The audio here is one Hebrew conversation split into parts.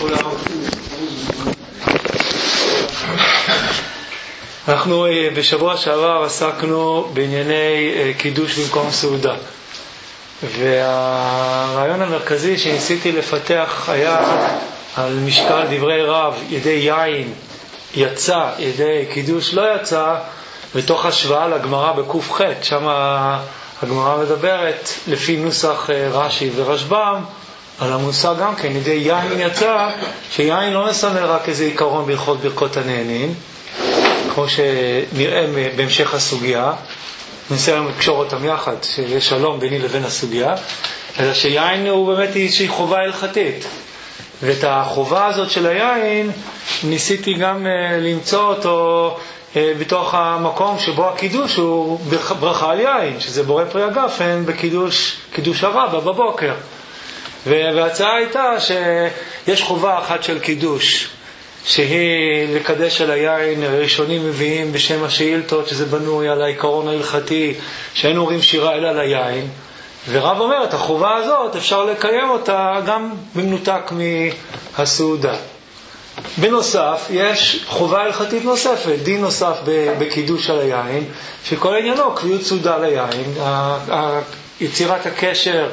אנחנו בשבוע שעבר עסקנו בענייני קידוש במקום סעודה, והרעיון המרכזי שניסיתי לפתח היה על משקל דברי רב, ידי יין יצא, ידי קידוש לא יצא, בתוך השוואה לגמרא בקוף ח', שם הגמרא מדברת לפי נוסח רש"י ורשב"ם על המושג גם כן, ידי יין יצא, שיין לא מסמל רק איזה עיקרון בהלכות ברכות הנהנין, כמו שנראה בהמשך הסוגיה, ננסה היום לקשור אותם יחד, שיש שלום ביני לבין הסוגיה, אלא שיין הוא באמת איזושהי חובה הלכתית, ואת החובה הזאת של היין ניסיתי גם למצוא אותו בתוך המקום שבו הקידוש הוא ברכה על יין, שזה בורא פרי הגפן בקידוש הרבה בבוקר. וההצעה הייתה שיש חובה אחת של קידוש, שהיא לקדש על היין. ראשונים מביאים בשם השאילתות שזה בנוי על העיקרון ההלכתי שאין אומרים שירה אלא ליין, ורב אומר את החובה הזאת אפשר לקיים אותה גם במנותק מהסעודה. בנוסף יש חובה הלכתית נוספת, דין נוסף בקידוש על היין, שכל עניינו קביעות סעודה ליין, יצירת הקשר,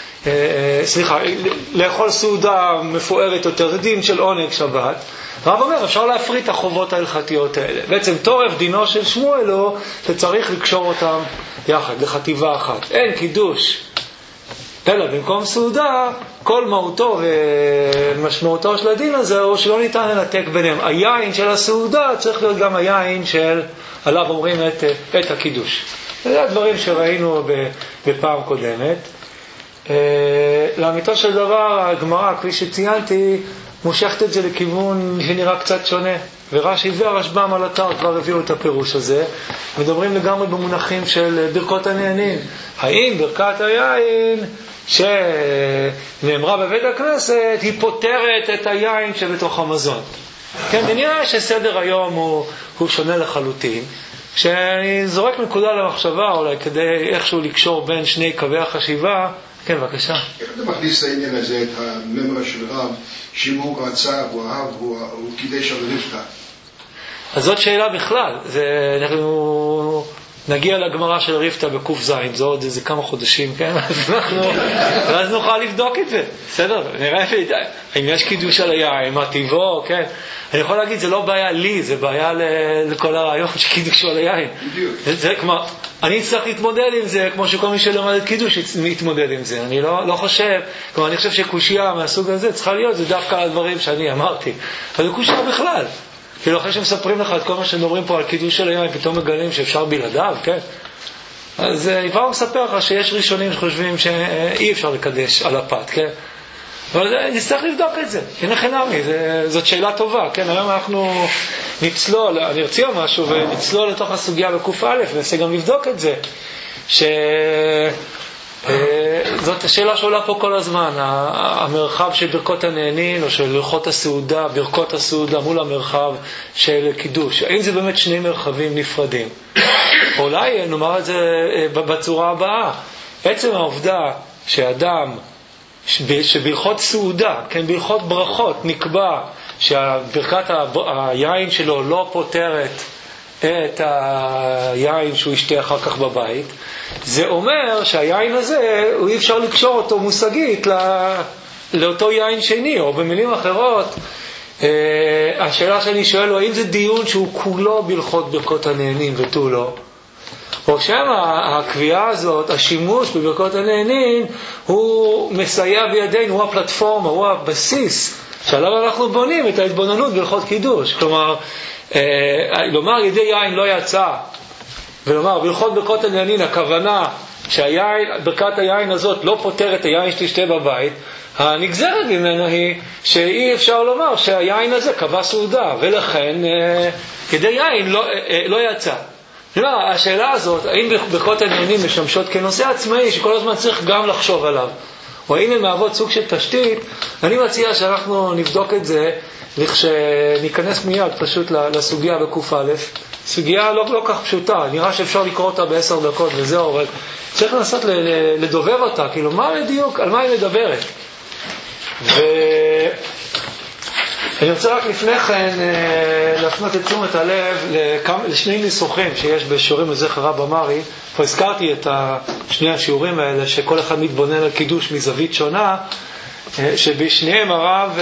לאכול סעודה מפוארת יותר, זה דין של עונג שבת. רב אומר אפשר להפריד את החובות ההלכתיות האלה. בעצם תורף דינו של שמואל הוא שצריך לקשור אותם יחד לחטיבה אחת. אין קידוש אלא במקום סעודה, כל מהותו ומשמעותו של הדין הזה הוא שלא ניתן לנתק ביניהם. היין של הסעודה צריך להיות גם היין של עליו אומרים את הקידוש. זה הדברים שראינו בפעם קודמת. לאמיתו של דבר הגמרא, כפי שציינתי, מושכת את זה לכיוון שנראה קצת שונה, ורש"י והרשב"ם על אתר כבר הביאו את הפירוש הזה. מדברים לגמרי במונחים של ברכות הנהנין. האם ברכת היין שנאמרה בבית הכנסת היא פותרת את היין שבתוך המזון? כן, ונראה שסדר היום הוא שונה לחלוטין. כשאני זורק נקודה למחשבה אולי כדי איכשהו לקשור בין שני קווי החשיבה. כן, בבקשה. איך אתה מכניס לעניין הזה את הממרה של רב, שאם הוא רצה, הוא אהב, הוא קידש על רבקה? אז זאת שאלה בכלל. אנחנו נגיע לגמרא של רבקה בקוף זין, זה עוד איזה כמה חודשים, כן? ואז נוכל לבדוק את זה. בסדר? נראה אם יש קידוש על היין, מה טיבו, כן? אני יכול להגיד, זה לא בעיה לי, זה בעיה לכל הרעיון שקידוש על היין. זה כמו, אני צריך להתמודד עם זה, כמו שכל מי שלמד את קידוש מתמודד עם זה. אני לא חושב, כמו אני חושב שקושיה מהסוג הזה צריכה להיות, זה דווקא על הדברים שאני אמרתי. אבל זה קושיה בכלל. כאילו אחרי שמספרים לך את כל מה שמדברים פה על קידוש של היין, פתאום מגלים שאפשר בלעדיו, כן? אז אני כבר מספר לך שיש ראשונים שחושבים שאי אפשר לקדש על הפת, כן? אבל נצטרך לבדוק את זה, הנה חינמי, זאת שאלה טובה, כן? היום אנחנו נצלול, אני ארציא משהו ונצלול לתוך הסוגיה בקוף א' וננסה גם לבדוק את זה, זאת השאלה שעולה פה כל הזמן, המרחב של ברכות הנהנין או של ברכות הסעודה, ברכות הסעודה מול המרחב של קידוש, האם זה באמת שני מרחבים נפרדים? אולי נאמר את זה בצורה הבאה, עצם העובדה שאדם שבהלכות סעודה, כן, בהלכות ברכות נקבע שברכת היין שלו לא פותרת את היין שהוא ישתה אחר כך בבית, זה אומר שהיין הזה הוא אי אפשר לקשור אותו מושגית לאותו יין שני, או במילים אחרות השאלה שאני שואל הוא האם זה דיון שהוא כולו בהלכות ברכות הנהנין ותו לא, או שמה הקביעה הזאת, השימוש בברכות הנהנין הוא מסייע בידינו, הוא הפלטפורמה, הוא הבסיס שעליו אנחנו בונים את ההתבוננות בהלכות קידוש. כלומר, לומר ידי יין לא יצא ולומר בהלכות ברכות הנהנין הכוונה שברכת היין הזאת לא פותרת היין שתשתה בבית, הנגזרת ממנו היא שאי אפשר לומר שהיין הזה קבע סעודה, ולכן ידי יין לא יצא. השאלה הזאת, האם ברכות הנהנין משמשות כנושא עצמאי שכל הזמן צריך גם לחשוב עליו, או האם הן מהוות סוג של תשתית, אני מציע שאנחנו נבדוק את זה כשניכנס מיד פשוט לסוגיה בקוף א'. סוגיה לא כך פשוטה, נראה שאפשר לקרוא אותה ב10 דקות וזהו, אבל צריך לנסות לדובב אותה, כאילו מה בדיוק, על מה היא מדברת. אני רוצה רק לפני כן להפנות את תשומת הלב לשני ניסוחים שיש בשיעורים לזכר רב אמרי. כבר הזכרתי את שני השיעורים האלה שכל אחד מתבונן על קידוש מזווית שונה, שבשניהם הרב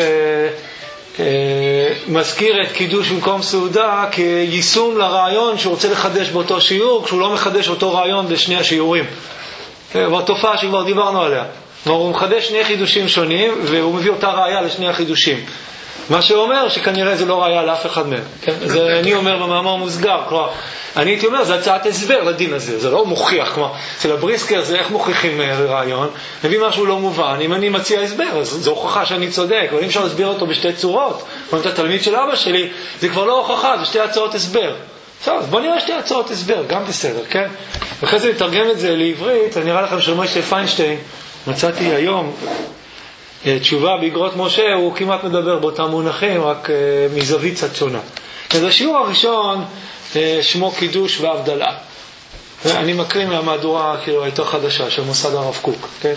מזכיר את קידוש במקום סעודה כיישום לרעיון שהוא רוצה לחדש באותו שיעור, כשהוא לא מחדש אותו רעיון בשני השיעורים. והתופעה שכבר דיברנו עליה, הוא מחדש שני חידושים שונים והוא מביא אותה ראיה לשני החידושים, מה שאומר שכנראה זה לא ראיה לאף אחד מהם, כן? זה אני אומר במאמר מוסגר, כלומר אני הייתי אומר זה הצעת הסבר לדין הזה, זה לא מוכיח, כלומר אצל הבריסקר זה איך מוכיחים רעיון, מביא משהו לא מובן, אם אני מציע הסבר אז זו הוכחה שאני צודק, אבל אם אפשר להסביר אותו בשתי צורות, כמו את התלמיד של אבא שלי, זה כבר לא הוכחה, זה שתי הצעות הסבר. אז בוא נראה שתי הצעות הסבר, גם בסדר, כן? ואחרי זה נתרגם את זה לעברית. אני נראה לכם שמשה פיינשטיין, מצאתי היום תשובה באגרות משה, הוא כמעט מדבר באותם מונחים, רק מזווית קצת שונה. אז השיעור הראשון שמו קידוש והבדלה. אני מקריא מהמהדורה כאילו היותר חדשה של מוסד הרב קוק, כן?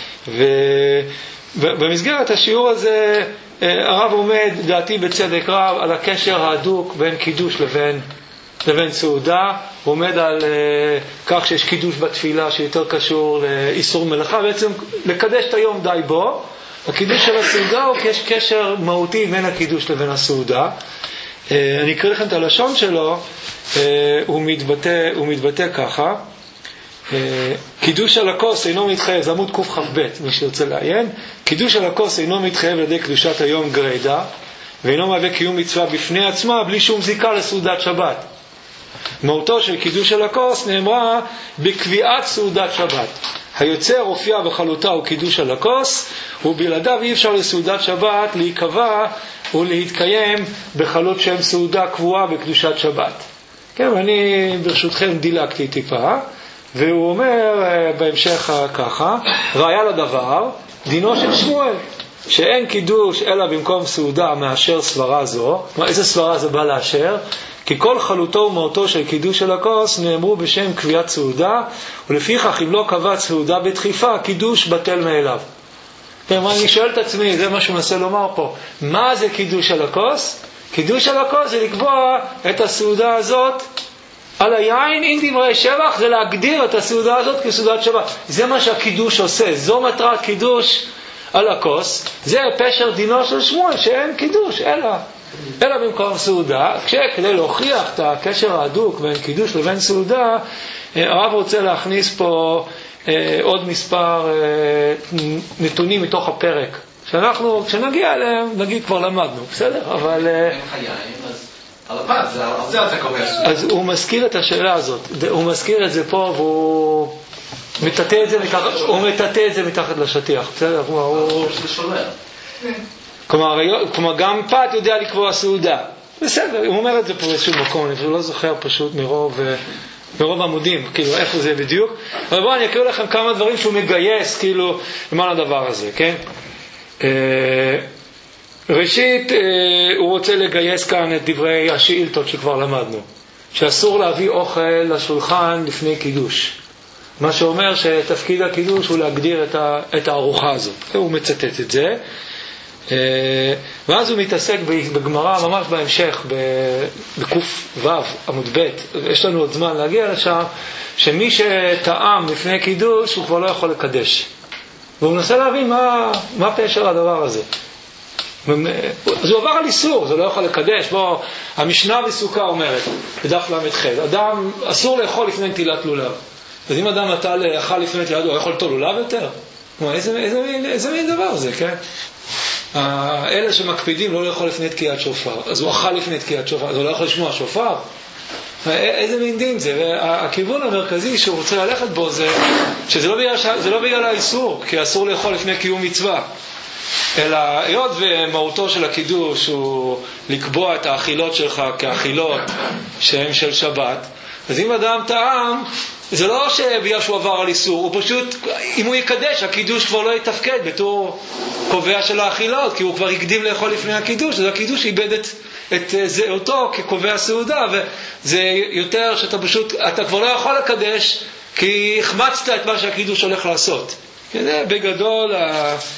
ובמסגרת השיעור הזה הרב עומד, דעתי בצדק רב, על הקשר ההדוק בין קידוש לבין סעודה. הוא עומד על כך שיש קידוש בתפילה שיותר קשור לאיסור מלאכה, בעצם לקדש את היום די בו. הקידוש של הסעודה הוא כי יש קשר מהותי בין הקידוש לבין הסעודה. אני אקריא לכם את הלשון שלו. הוא מתבטא ככה: קידוש על הכוס אינו מתחייב, זה עמוד קכ"ב מי שרוצה לעיין. קידוש על הכוס אינו מתחייב על ידי קדושת היום גרידא, ואינו מהווה קיום מצווה בפני עצמה בלי שום זיקה לסעודת שבת. מהותו של קידוש על הכוס נאמרה בקביעת סעודת שבת. היוצר הופיע בחלותה הוא קידוש על הכוס, ובלעדיו אי אפשר לסעודת שבת להיקבע ולהתקיים בחלות שם סעודה קבועה בקדושת שבת. כן, ואני ברשותכם דילגתי טיפה, והוא אומר בהמשך ככה: ראיה לדבר, דינו של שמואל, שאין קידוש אלא במקום סעודה מאשר סברה זו. איזה סברה זה בא לאשר? כי כל חלותו ומהותו של קידוש על הכוס נאמרו בשם קביעת סעודה, ולפיכך אם לא קבע סעודה בדחיפה, קידוש בטל מאליו. אני שואל את עצמי, זה מה שהוא מנסה לומר פה, מה זה קידוש על הכוס? קידוש על הכוס זה לקבוע את הסעודה הזאת על היין, אין דברי שבח, זה להגדיר את הסעודה הזאת כסעודת שבת. זה מה שהקידוש עושה, זו מטרת קידוש על הכוס. זה פשר דינו של שמואל, שאין קידוש אלא במקום סעודה. כדי להוכיח את הקשר ההדוק בין קידוש לבין סעודה, הרב רוצה להכניס פה עוד מספר נתונים מתוך הפרק, שאנחנו כשנגיע אליהם נגיד כבר למדנו, בסדר? אבל אז הוא מזכיר את השאלה הזאת, הוא מזכיר את זה פה, והוא מטאטא את זה מתחת לשטיח, בסדר? כלומר גם פת יודע לקבוע סעודה, בסדר, הוא אומר את זה פה באיזשהו מקום, אני לא זוכר פשוט מרוב עמודים, כאילו איפה זה בדיוק. אבל בואו אני אקריא לכם כמה דברים שהוא מגייס כאילו למען הדבר הזה, כן? ראשית, הוא רוצה לגייס כאן את דברי השאילתות שכבר למדנו, שאסור להביא אוכל לשולחן לפני קידוש, מה שאומר שתפקיד הקידוש הוא להגדיר את הארוחה הזאת. הוא מצטט את זה, ואז הוא מתעסק בגמרא ממש בהמשך בק"ו עמוד ב', יש לנו עוד זמן להגיע לשם, שמי שטעם לפני קידוש הוא כבר לא יכול לקדש, והוא מנסה להבין מה פשר הדבר הזה. אז הוא עבר על איסור, זה לא יכול לקדש. בוא, המשנה בסוכה אומרת בדף למ"ח, אדם אסור לאכול לפני נטילת לולב. אז אם אדם אכל לפני נטילת לולב, הוא יכול ליטול לולב יותר? איזה מין דבר זה, כן? אלה שמקפידים לא לאכול לפני תקיעת שופר, אז הוא אכל לפני תקיעת שופר, אז הוא לא יכול לשמוע שופר? איזה מין דין זה? והכיוון המרכזי שהוא רוצה ללכת בו זה שזה לא בגלל האיסור, כי אסור לאכול לפני קיום מצווה, אלא היות ומהותו של הקידוש הוא לקבוע את האכילות שלך כאכילות שהן של שבת, אז אם אדם טעם, זה לא שבגלל שהוא עבר על איסור, הוא פשוט, אם הוא יקדש, הקידוש כבר לא יתפקד בתור קובע של האכילות, כי הוא כבר יקדים לאכול לפני הקידוש, אז הקידוש איבד את זהותו כקובע סעודה, וזה יותר שאתה פשוט, אתה כבר לא יכול לקדש, כי החמצת את מה שהקידוש הולך לעשות. זה בגדול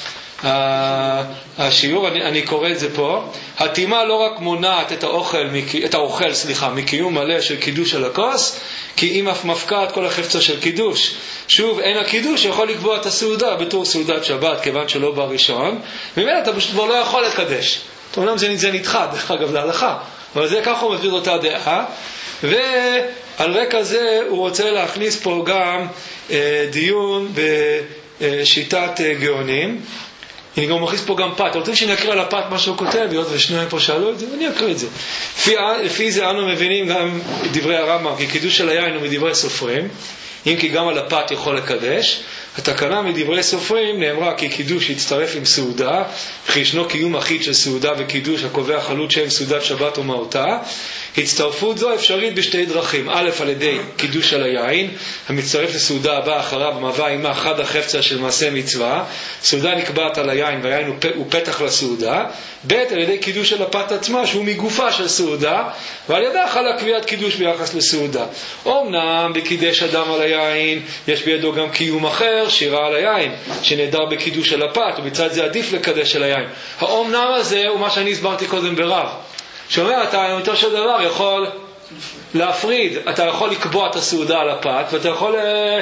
השיעור, אני קורא את זה פה. הטימה לא רק מונעת את האוכל מקיום מלא של קידוש על הכוס, כי היא מפקעה את כל החפצה של קידוש. שוב, אין הקידוש שיכול לקבוע את הסעודה בתור סעודת שבת, כיוון שלא בראשון, ומילא אתה פשוט כבר לא יכול לקדש. אומנם זה נדחה, דרך אגב, להלכה, אבל זה ככה הוא מסביר אותה דעה. ועל רקע זה הוא רוצה להכניס פה גם דיון בשיטת גאונים. אני גם מכניס פה גם פת. אתה רוצים שאני אקריא על הפת מה שהוא כותב, היות ושניים פה שאלו את זה, ואני אקריא את זה. לפי זה אנו מבינים גם דברי הרמב"ם, כי קידוש של היין הוא מדברי סופרים, אם כי גם על הפת יכול לקדש. התקנה מדברי סופרים נאמרה כי קידוש יצטרף עם סעודה, וכי ישנו קיום אחיד של סעודה וקידוש הקובע חלות שם סעודת שבת ומהותה. הצטרפות זו אפשרית בשתי דרכים: א', על ידי קידוש על היין המצטרף לסעודה הבאה אחריו, מהווה עימה חד החפצה של מעשה מצווה. סעודה נקבעת על היין והיין הוא פתח לסעודה. ב', על ידי קידוש על הפת עצמה שהוא מגופה של סעודה, ועל ידה חלה קביעת קידוש ביחס לסעודה. אומנם בקידש אדם על היין יש בידו גם קיום אחר, שירה על היין, שנהדר בקידוש על הפת, ובצד זה עדיף לקדש על היין. האומנם הזה הוא מה שאני הסברתי קודם ברב, שאומר, אתה יותר של דבר יכול להפריד, אתה יכול לקבוע את הסעודה על הפת, ואתה יכול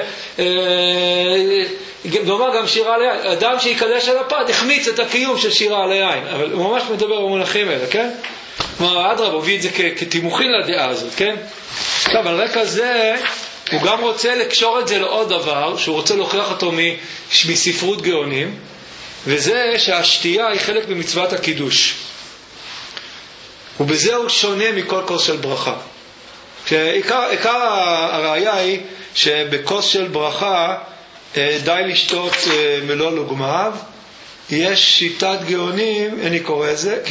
לומר גם שירה על היין. אדם שיקדש על הפת החמיץ את הקיום של שירה על היין, אבל הוא ממש מדבר במונחים האלה, כן? כלומר, אדרבה מביא את זה כתימוכין לדעה הזאת, כן? עכשיו, על רקע זה הוא גם רוצה לקשור את זה לעוד דבר, שהוא רוצה להוכיח אותו מספרות גאונים, וזה שהשתייה היא חלק במצוות הקידוש. ובזה הוא שונה מכל כוס של ברכה. עיקר הראיה היא שבכוס של ברכה די לשתות מלוא לוגמיו. יש שיטת גאונים, אני קורא את זה,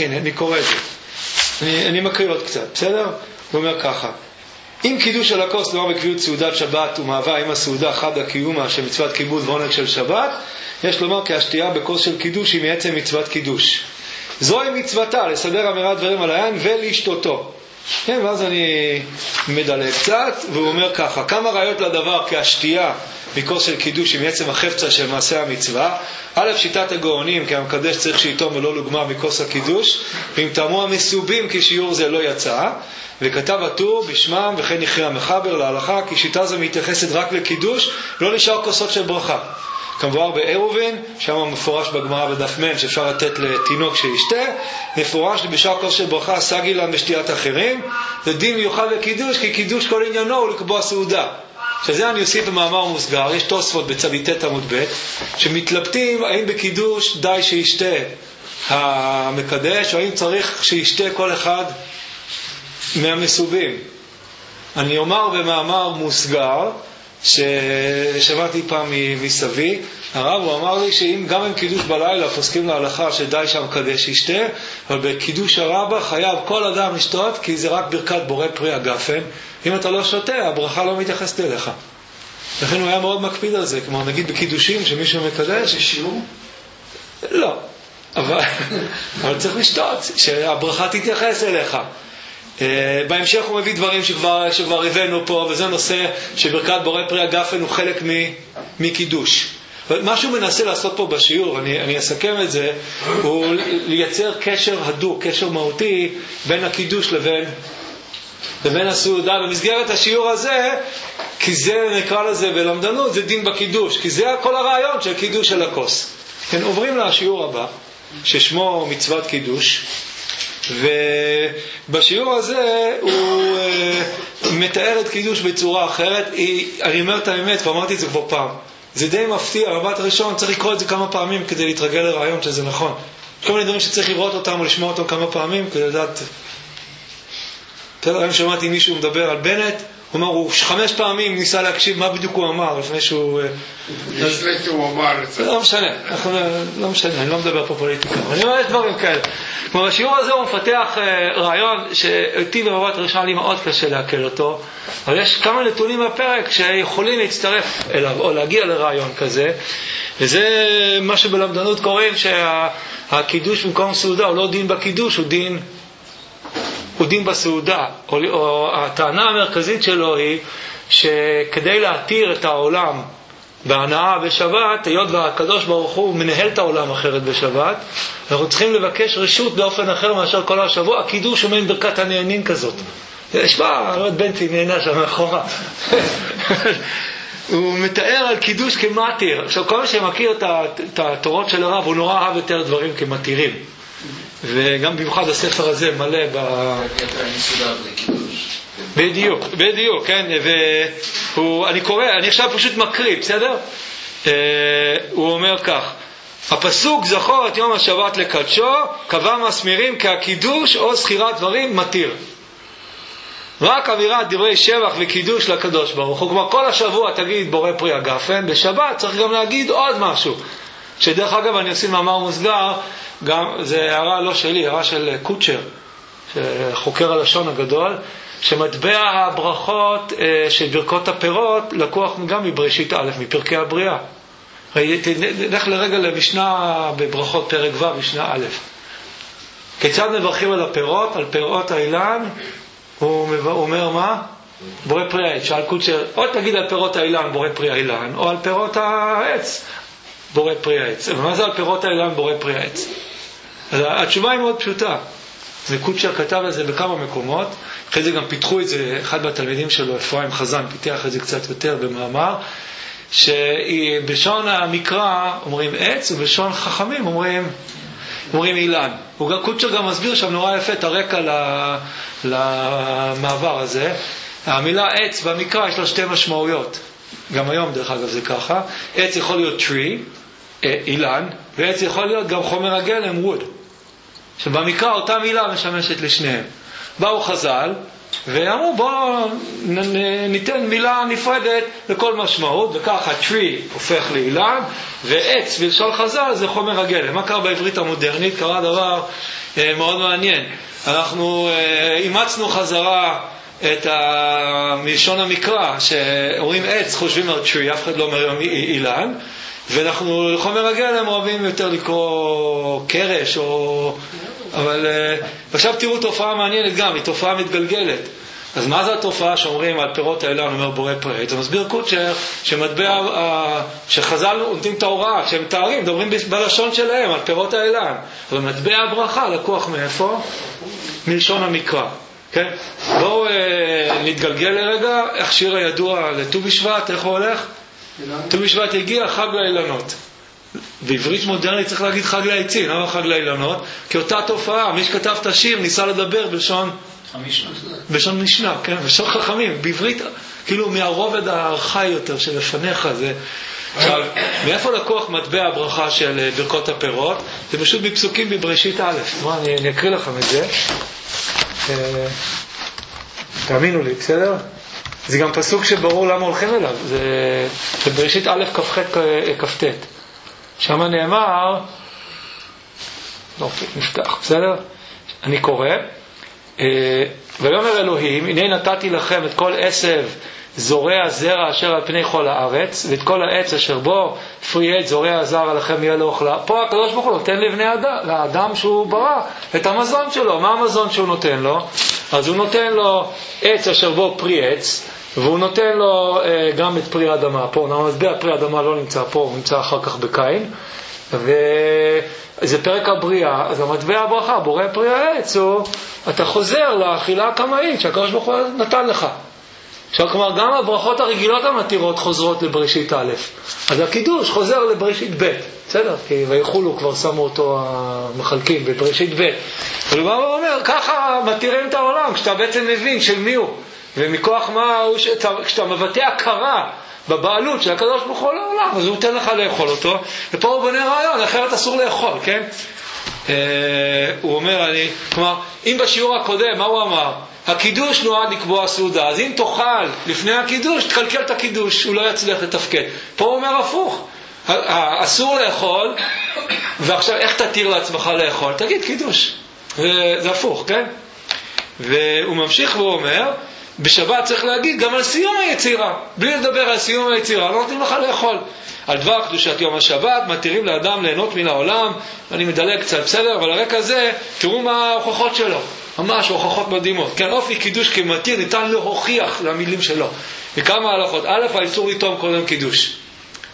אני מקריא עוד קצת, בסדר? הוא אומר ככה: אם קידוש על הכוס לא בקביעות סעודת שבת ומהווה עם הסעודה חד הקיומה של מצוות כיבוד ועונג של שבת, יש לומר כי השתייה בכוס של קידוש היא מעצם מצוות קידוש. זוהי מצוותה לסדר אמירת דברים על היין ולשתותו. כן, ואז אני מדלג קצת, והוא אומר ככה: כמה ראיות לדבר כי השתייה מכוס של קידוש היא מעצם החפצה של מעשה המצווה. א', שיטת הגאונים כי המקדש צריך שאיתו מלוא לוגמה מכוס הקידוש, ואם טעמו המסובים כי שיעור זה לא יצא. וכתב הטור בשמם וכן יכריע המחבר להלכה כי שיטה זו מתייחסת רק לקידוש, לא נשאר כוסות של ברכה. כמבואר בעירובין, שם מפורש בגמרא בדף מן שאפשר לתת לתינוק שישתה, מפורש בשאר כוס של ברכה סגי להם בשתיית אחרים. זה דין מיוחד לקידוש, כי קידוש כל עניינו הוא לקבוע סעודה. שזה אני אוסיף במאמר מוסגר, יש תוספות בצדיטת עמוד ב' שמתלבטים האם בקידוש די שישתה המקדש, או האם צריך שישתה כל אחד מהמסובים. אני אומר במאמר מוסגר ששמעתי פעם מסבי, הרב הוא אמר לי שאם גם עם קידוש בלילה פוסקים להלכה שדי שהמקדש ישתה, אבל בקידוש הרבה חייב כל אדם לשתות, כי זה רק ברכת בורא פרי הגפן. אם אתה לא שותה, הברכה לא מתייחסת אליך. לכן הוא היה מאוד מקפיד על זה. כמו נגיד בקידושים שמישהו מקדש, שיעור? לא, אבל צריך לשתות שהברכה תתייחס אליך. בהמשך הוא מביא דברים שכבר הבאנו פה, וזה נושא שברכת בורא פרי הגפן הוא חלק מקידוש. מה שהוא מנסה לעשות פה בשיעור, אני אסכם את זה, הוא לייצר קשר הדוק, קשר מהותי בין הקידוש לבין הסעודה במסגרת השיעור הזה, כי זה נקרא לזה בלמדנות, זה דין בקידוש, כי זה כל הרעיון של קידוש של הכוס. כן, עוברים לשיעור הבא ששמו מצוות קידוש, ובשיעור הזה הוא מתאר את קידוש בצורה אחרת. אני אומר את האמת, ואמרתי את זה כבר פעם, זה די מפתיע. המבט הראשון צריך לקרוא את זה כמה פעמים כדי להתרגל לרעיון שזה נכון. יש כל מיני דברים שצריך לראות אותם או לשמוע אותם כמה פעמים כדי לדעת. היום שמעתי מישהו מדבר על בנט, הוא אמר, הוא 5 פעמים ניסה להקשיב מה בדיוק הוא אמר לפני שהוא... לא משנה, אני לא מדבר פה פוליטיקה, אני אומר, יש דברים כאלה. כלומר, השיעור הזה הוא מפתח רעיון שאיתי במבט ראשון לי מאוד קשה להקל אותו, אבל יש כמה נתונים בפרק שיכולים להצטרף אליו או להגיע לרעיון כזה, וזה מה שבלמדנות קוראים שהקידוש במקום סעודה הוא לא דין בקידוש, הוא דין בסעודה. או הטענה המרכזית שלו היא שכדי להתיר את העולם בהנאה בשבת, היות והקדוש ברוך הוא מנהל את העולם אחרת בשבת, אנחנו צריכים לבקש רשות באופן אחר מאשר כל השבוע. הקידוש הוא מעין ברכת הנהנין כזאת. יש בה, לא את בנצי נהנה שם מאחורה. הוא מתאר על קידוש כמתיר. עכשיו, כל מי שמכיר את התורות של הרב, הוא נורא אהב יותר דברים כמתירים. וגם במיוחד הספר הזה מלא בדיוק, כן. אני קורא, אני עכשיו פשוט מקריא, בסדר? הוא אומר כך: הפסוק זכור את יום השבת לקדשו, קבע מסמירים כהקידוש או זכירת דברים מתיר. רק אווירת דברי שבח וקידוש לקדוש ברוך הוא. כלומר, כל השבוע תגיד בורא פרי הגפן, בשבת צריך גם להגיד עוד משהו. שדרך אגב אני עושה מאמר מוסגר, גם זה הערה לא שלי, הערה של קוצ'ר, חוקר הלשון הגדול, שמטבע הברכות של ברכות הפירות לקוח גם מבראשית א', מפרקי הבריאה. נלך לרגע למשנה בברכות פרק ו', משנה א'. כיצד מברכים על הפירות? על פירות האילן הוא אומר מה? בורא פרי העץ. שאל קוצ'ר, או תגיד על פירות האילן בורא פרי האילן, או על פירות העץ בורא פרי העץ. ומה זה על פירות האילן בורא פרי העץ? אז התשובה היא מאוד פשוטה. זה קוצ'ר כתב את זה בכמה מקומות, אחרי זה גם פיתחו את זה, אחד מהתלמידים שלו, אפרים חזן, פיתח את זה קצת יותר במאמר, שבשון המקרא אומרים עץ, ובשון חכמים אומרים אילן. קוצ'ר גם מסביר שם נורא יפה את הרקע למעבר הזה. המילה עץ במקרא יש לה שתי משמעויות. גם היום דרך אגב זה ככה. עץ יכול להיות tree, אילן, ועץ יכול להיות גם חומר הגלם, wood. שבמקרא אותה מילה משמשת לשניהם. באו חז"ל ואמרו בואו ניתן מילה נפרדת לכל משמעות, וככה tree הופך לאילן, ועץ בלשון חז"ל זה חומר הגלם. מה קרה בעברית המודרנית? קרה דבר מאוד מעניין. אנחנו אימצנו חזרה את מלשון המקרא, שאומרים עץ חושבים על tree, אף אחד לא אומר אילן, ואנחנו חומר הגלם אוהבים יותר לקרוא קרש אבל עכשיו תראו תופעה מעניינת גם, היא תופעה מתגלגלת. אז מה זה התופעה שאומרים על פירות האילן אומר בורא פרי העץ? זה מסביר קוצ'ר שמטבע שחז"ל נותנים את ההוראה, כשהם תארים מדברים בלשון שלהם על פירות האילן, אבל מטבע הברכה לקוח מאיפה? מלשון המקרא. כן? בואו נתגלגל לרגע. איך שיר הידוע לט"ו בשבט, איך הוא הולך? ט"ו בשבט הגיע חג לאילנות. בעברית מודרנית צריך להגיד חג לעצים, למה חג לאילנות? כי אותה תופעה, מי שכתב את השיר ניסה לדבר בלשון משנה, כן? בלשון חכמים, בעברית כאילו מהרובד הארכאי יותר שלפניך זה. עכשיו, מאיפה לקוח מטבע הברכה של ברכות הפירות? זה פשוט בפסוקים בבראשית א'. אני אקריא לכם את זה. תאמינו לי, בסדר? זה גם פסוק שברור למה הולכים אליו. זה בראשית א' כ"ח כ"ט. שם נאמר, נפתח, בסדר? אני קורא. ויאמר אלוהים, הנה נתתי לכם את כל עשב זורע זרע אשר על פני כל הארץ, ואת כל העץ אשר בו פרי עץ זורע זרע לכם יהיה לאוכלה. פה הקדוש ברוך הוא נותן לאדם שהוא ברא את המזון שלו. מה המזון שהוא נותן לו? אז הוא נותן לו עץ אשר בו פרי עץ, והוא נותן לו גם את פרי האדמה. פה מטבע פרי האדמה לא נמצא פה, הוא נמצא אחר כך בקין, וזה פרק הבריאה. אז המטבע הברכה בורא פרי העץ, אתה חוזר לאכילה הקמאית שהקדוש ברוך הוא נתן לך. עכשיו, כלומר, גם הברכות הרגילות המתירות חוזרות לבראשית א'. אז הקידוש חוזר לבראשית ב', בסדר? כי ויחולו כבר שמו אותו המחלקים בבראשית ב'. אבל הוא אומר, ככה מתירים את העולם, כשאתה בעצם מבין של מי הוא, ומכוח מה הוא, כשאתה מבטא הכרה בבעלות של הקדוש ברוך הוא לעולם, אז הוא נותן לך לאכול אותו, ופה הוא בונה רעיון, אחרת אסור לאכול, כן? הוא אומר, כלומר, אם בשיעור הקודם, מה הוא אמר? הקידוש נועד לקבוע סעודה, אז אם תאכל לפני הקידוש, תקלקל את הקידוש, הוא לא יצליח לתפקד. פה הוא אומר הפוך, אסור לאכול, ועכשיו איך תתיר לעצמך לאכול? תגיד קידוש. זה הפוך, כן? והוא ממשיך והוא אומר, בשבת צריך להגיד גם על סיום היצירה, בלי לדבר על סיום היצירה, לא נותנים לך לאכול. על דבר קדושת יום השבת, מתירים לאדם ליהנות מן העולם. אני מדלג קצת, בסדר? אבל הרקע הזה, תראו מה ההוכחות שלו. ממש הוכחות מדהימות. כן, אופי קידוש כמתיר ניתן להוכיח למילים שלו. וכמה הלכות. א', האיסור לטעום קודם קידוש.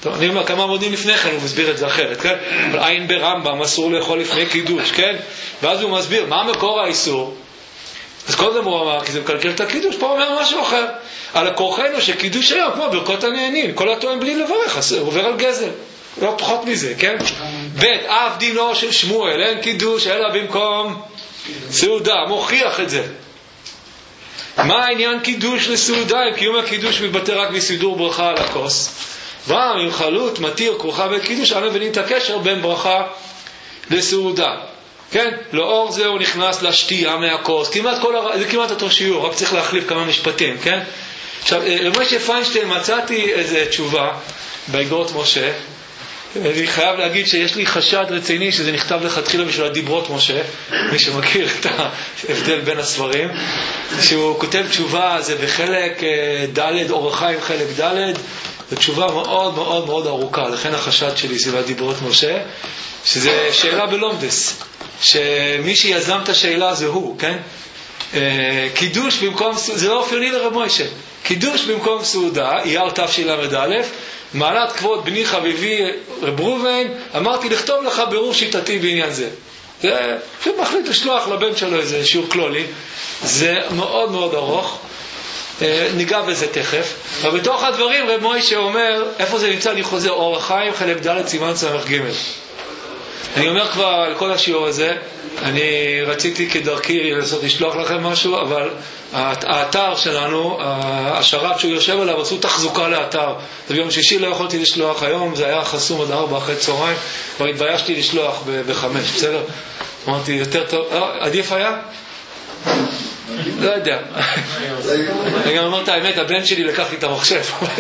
טוב, אני אומר, כמה עמודים לפני כן הוא מסביר את זה אחרת, כן? אבל עין ברמב"ם אסור לאכול לפני קידוש, כן? ואז הוא מסביר, מה מקור האיסור? אז קודם הוא אמר, כי זה מקלקל את הקידוש, פה הוא אומר משהו אחר. על הכורחנו שקידוש היום, כמו ברכות הנהנים, כל הטוען בלי לברך, אז הוא עובר על גזל. לא פחות מזה, כן? בית, אף דינו של שמואל, אין קידוש, אלא במקום סעודה, מוכיח את זה. מה העניין קידוש לסעודה? אם קיום הקידוש מתבטא רק בסידור ברכה על הכוס. ואם חלות מתיר כרוכה בקידוש, אנו מבינים את הקשר בין ברכה לסעודה. כן? לאור זה הוא נכנס לשתייה מהכוס. זה כמעט אותו שיעור, רק צריך להחליף כמה משפטים, כן? עכשיו, למשה פיינשטיין מצאתי איזו תשובה באגרות משה. אני חייב להגיד שיש לי חשד רציני שזה נכתב לכתחילה בשביל הדיברות משה, מי שמכיר את ההבדל בין הספרים, שהוא כותב תשובה, זה בחלק ד' אור החיים חלק ד', זו תשובה מאוד מאוד מאוד ארוכה, לכן החשד שלי סביב הדיברות משה, שזה שאלה בלומדס, שמי שיזם את השאלה זה הוא, כן? קידוש במקום, זה לא אופייני לרב משה, קידוש במקום סעודה, אייר תשל"א, מעלת כבוד בני חביבי רב ראובן, אמרתי לכתוב לך בירור שיטתי בעניין זה. זה פשוט מחליט לשלוח לבן שלו איזה שיעור כלולי, זה מאוד מאוד ארוך, ניגע בזה תכף. אבל בתוך הדברים רב משה אומר, איפה זה נמצא? אני חוזר, אור החיים חלק ד' סימן סמ"ג. אני אומר כבר על כל השיעור הזה, אני רציתי כדרכי לנסות לשלוח לכם משהו, אבל האתר שלנו, השרת שהוא יושב עליו, עשו תחזוקה לאתר. ביום שישי לא יכולתי לשלוח, היום זה היה חסום עד 4 אחרי צהריים, כבר התביישתי לשלוח ב5, בסדר? אמרתי, יותר טוב, עדיף היה? לא יודע. אני גם אמרת, האמת, הבן שלי לקח לי את המחשב.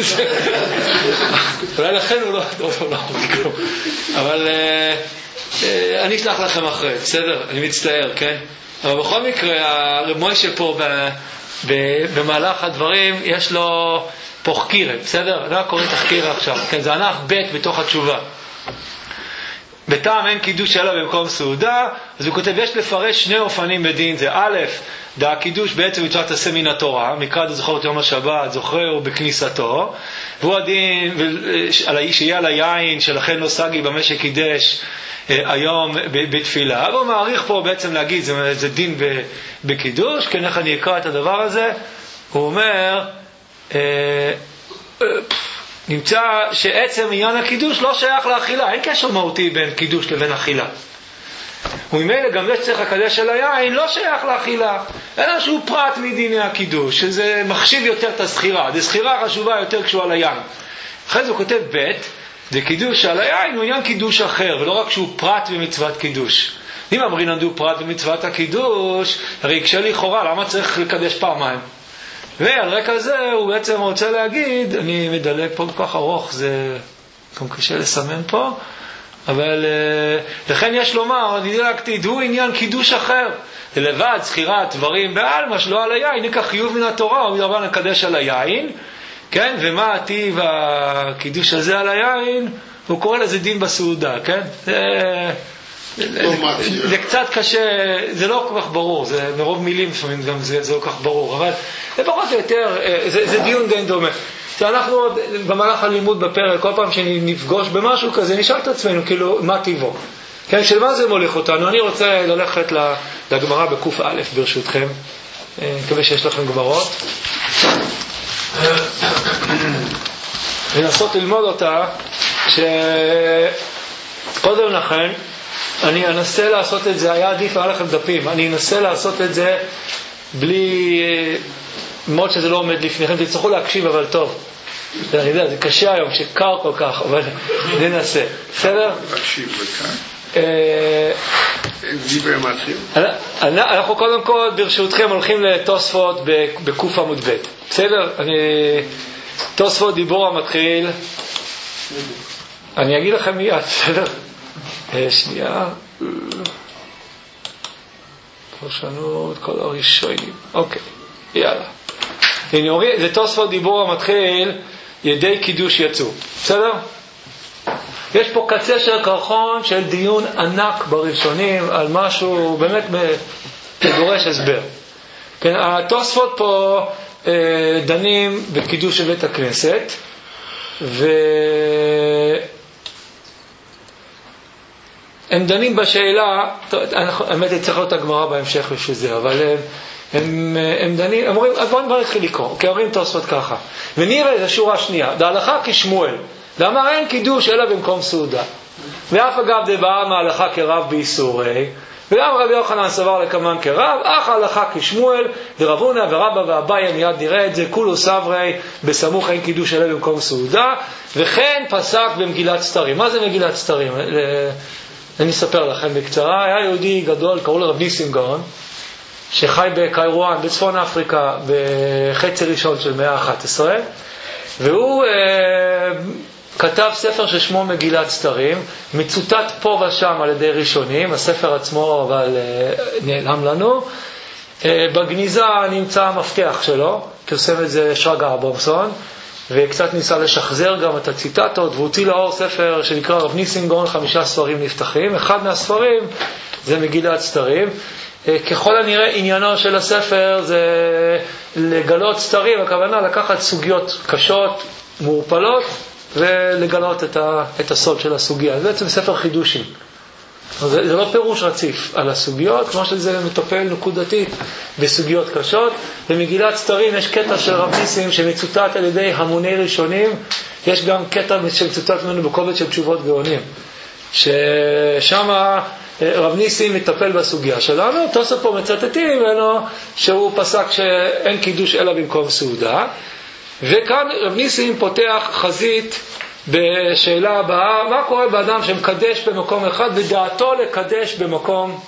אולי לכן הוא לא כלום. אבל אני אשלח לכם אחרי, בסדר? אני מצטער, כן? אבל בכל מקרה, הרב משה פה במהלך הדברים, יש לו פוחקירה, בסדר? לא קוראים תחקירה עכשיו, כן? זה ענף ב' בתוך התשובה. בטעם אין קידוש אלא במקום סעודה, אז הוא כותב, יש לפרש שני אופנים בדין, זה א', דע קידוש בעצם מצוות עשה מן התורה, מקרא דזכור את יום השבת, זוכרהו בכניסתו, והוא הדין שיהיה על היין, שלכן לא סגי במה שקידש היום בתפילה. והוא מעריך פה בעצם להגיד, זה דין בקידוש, כן, איך אני אקרא את הדבר הזה? הוא אומר, נמצא שעצם עניין הקידוש לא שייך לאכילה, אין קשר מהותי בין קידוש לבין אכילה. וממילא גם זה שצריך לקדש על היין לא שייך לאכילה, אלא שהוא פרט מדיני הקידוש, שזה מחשיב יותר את הסחירה, זה סחירה חשובה יותר כשהוא על היין. אחרי זה הוא כותב ב', זה קידוש על היין הוא עניין קידוש אחר, ולא רק שהוא פרט במצוות קידוש. אם אמרים נדו פרט במצוות הקידוש, הרי כשלי חורה, למה צריך לקדש פעמיים? ועל רקע זה הוא בעצם רוצה להגיד, אני מדלג פה כל כך ארוך, זה גם קשה לסמן פה, אבל לכן יש לומר, אני דילגתי, הוא עניין קידוש אחר, זה לבד, סחירת דברים בעלמא שלא על היין, ניקח חיוב מן התורה, הוא מדבר לקדש על היין, כן? ומה הטיב הקידוש הזה על היין? הוא קורא לזה דין בסעודה, כן? זה קצת קשה, זה לא כל כך ברור, זה מרוב מילים לפעמים גם זה לא כל כך ברור, אבל זה פחות או יותר, זה דיון די דומה. שאנחנו במהלך הלימוד בפרק, כל פעם שנפגוש במשהו כזה, נשאל את עצמנו, כאילו, מה טיבו? כן, של מה זה מוליך אותנו? אני רוצה ללכת לגמרא בקוף א' ברשותכם, מקווה שיש לכם גמרות. לנסות ללמוד אותה, שקודם לכן, אני אנסה לעשות את זה, היה עדיף היה לכם דפים, אני אנסה לעשות את זה בלי, מאוד שזה לא עומד לפניכם, תצטרכו להקשיב אבל טוב. אני יודע, זה קשה היום, שקר כל כך, אבל ננסה. בסדר? להקשיב וכאן. אנחנו קודם כל, ברשותכם, הולכים לתוספות בקוף עמוד ב'. בסדר? תוספות דיבור המתחיל. אני אגיד לכם מיד, בסדר? שנייה. פרשנות, כל הראשונים. אוקיי, יאללה. זה תוספות דיבור המתחיל, ידי קידוש יצאו. בסדר? יש פה קצה של קרחון של דיון ענק בראשונים על משהו באמת דורש הסבר. התוספות פה דנים בקידוש בית הכנסת, הם דנים בשאלה, האמת היא צריך להיות הגמרא בהמשך בשביל זה, אבל הם דנים, הם אומרים, אז בואו נתחיל לקרוא, כי אומרים תוספות ככה. ונראה, זו שורה שנייה, דהלכה כשמואל, ואמר אין קידוש אלא במקום סעודה. ואף אגב דבעה מהלכה כרב באיסורי, וגם רבי יוחנן סבר לקמן כרב, אך הלכה כשמואל, דרב הונא ורבא ואביי, מיד נראה את זה, כולו סברי, בסמוך אין קידוש אלא במקום סעודה, וכן פסק במגילת סתרים. מה זה מגילת סתרים? אני אספר לכם בקצרה. היה יהודי גדול, קראו לו רב ניסים גאון, שחי בקיירואן, בצפון אפריקה, בחצי ראשון של מאה ה-11, והוא כתב ספר ששמו מגילת סתרים, מצוטט פה ושם על ידי ראשונים, הספר עצמו אבל נעלם לנו. בגניזה נמצא המפתח שלו, פרסם את זה שרגא אברמסון, וקצת ניסה לשחזר גם את הציטטות, והוציא לאור ספר שנקרא רב ניסים גאון 5 ספרים נפתחים. אחד מהספרים זה מגילת סתרים. ככל הנראה עניינו של הספר זה לגלות סתרים, הכוונה לקחת סוגיות קשות, מעורפלות, ולגלות את הסוד של הסוגיה. זה בעצם ספר חידושים. זה לא פירוש רציף על הסוגיות, כמו שזה מטפל נקודתית בסוגיות קשות. במגילת סתרים יש קטע של רב ניסים שמצוטט על ידי המוני ראשונים, יש גם קטע שמצוטט ממנו בקובץ של תשובות גאונים, ששם רב ניסים מטפל בסוגיה שלנו. תוספות פה מצטטים ממנו שהוא פסק שאין קידוש אלא במקום סעודה, וכאן רב ניסים פותח חזית בשאלה הבאה, מה קורה באדם שמקדש במקום אחד ודעתו לקדש במקום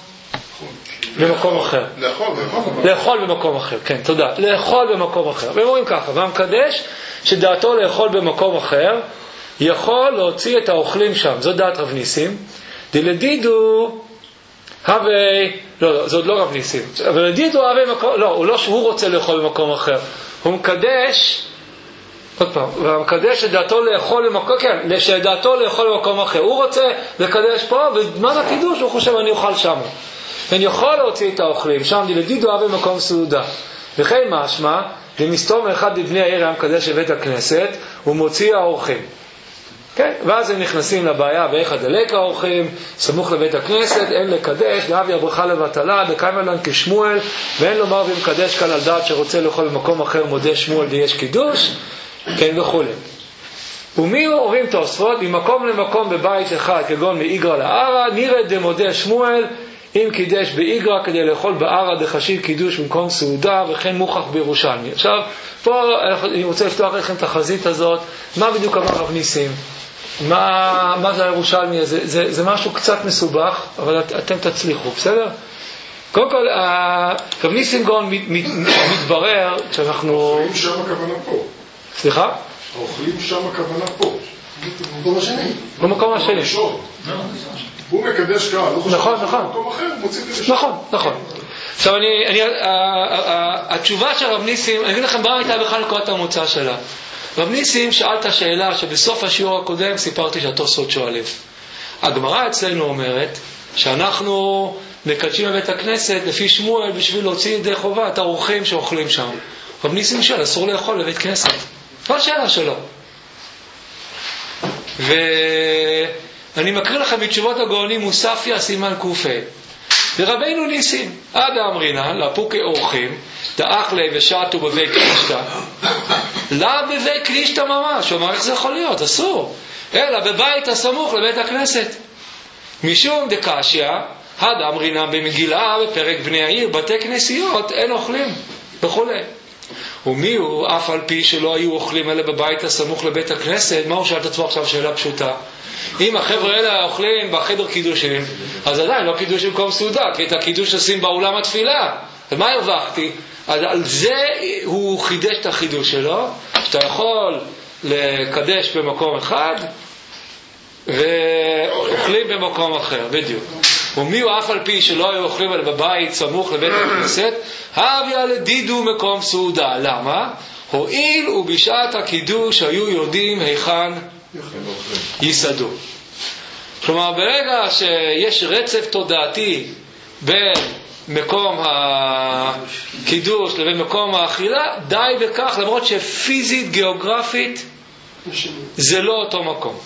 אחר? לאכול במקום אחר, כן, תודה. לאכול במקום אחר. והם אומרים ככה, והמקדש שדעתו לאכול במקום אחר יכול להוציא את האוכלים שם. זו דעת רב ניסים. דלדידו לא, זה עוד לא רב ניסים. אבל לדידו לא שהוא רוצה לאכול במקום אחר. הוא מקדש, עוד פעם, והמקדש שדעתו לאכול במקום, כן, שדעתו לאכול במקום אחר. הוא רוצה לקדש פה, ובזמן הקידוש הוא חושב אני אוכל שם. ואני יכול להוציא את האוכלים שם, דלדידו אבי מקום סעודה. וכן משמע, למסתום אחד בבני העיר המקדש בבית הכנסת, הוא מוציא האורחים. כן? ואז הם נכנסים לבעיה, ואיך הדלק האורחים, סמוך לבית הכנסת, אין לקדש, להביא הברכה לבטלה, דקיימלן כשמואל, ואין לומר ומקדש כאן על דעת שרוצה לאכול במקום אחר, מודה שמואל דיש קידוש, כן וכו'. ומי אומרים תוספות, ממקום למקום בבית אחד, כגון מאיגרא לערא, נראה דמודה שמואל, אם קידש באיגרא כדי לאכול בערא דחשיב קידוש במקום סעודה, וכן מוכח בירושלמי. עכשיו, פה אני רוצה לפתוח לכם את החזית הזאת, מה בדיוק אמר רב ניסים? מה זה הירושלמי? זה משהו קצת מסובך, אבל אתם תצליחו, בסדר? קודם כל, רב ניסים גאון מתברר שאנחנו... האוכלים שם הכוונה פה. סליחה? האוכלים שם הכוונה פה. במקום השני. במקום השני. הוא מקדש קהל, לא חושב במקום אחר, מוציא את זה. נכון. עכשיו, התשובה של רב ניסים, אני אגיד לכם, מה הייתה בכלל נקודת המוצא שלה? רב ניסים שאל את השאלה שבסוף השיעור הקודם סיפרתי שהתוספות שואלים. הגמרא אצלנו אומרת שאנחנו מקדשים בבית הכנסת לפי שמואל בשביל להוציא ידי חובה את האורחים שאוכלים שם. רב ניסים שאל, אסור לאכול בבית כנסת. מה השאלה שלו? ואני מקריא לכם בתשובות הגאונים מוספיה סימן קופה. ורבינו ניסים, עד אמרינן, לפוקי אורחים, דאח לי ושעתו בבי קלישתא. לא בבי קלישתא ממש, הוא אמר איך זה יכול להיות, אסור. אלא בבית הסמוך לבית הכנסת. משום דקשיא, עד אמרינן במגילה, בפרק בני העיר, בתי כנסיות, אין אוכלים, וכו'. ומי הוא, אף על פי שלא היו אוכלים אלה בבית הסמוך לבית הכנסת, מה הוא שאל את עצמו עכשיו שאלה פשוטה? אם החבר'ה האלה אוכלים בחדר קידושים, אז עדיין לא קידוש במקום סעודה, כי את הקידוש עושים באולם התפילה. ומה הרווחתי? אז על זה הוא חידש את החידוש שלו, שאתה יכול לקדש במקום אחד ואוכלים במקום אחר, בדיוק. ומי הוא אף על פי שלא היו אוכלים אלה בבית סמוך לבית הכנסת, הביא לדידו מקום סעודה. למה? הועיל ובשעת הקידוש היו יודעים היכן ייסדו. כלומר, ברגע שיש רצף תודעתי בין מקום הקידוש לבין מקום האכילה, די בכך, למרות שפיזית, גיאוגרפית, זה לא אותו מקום.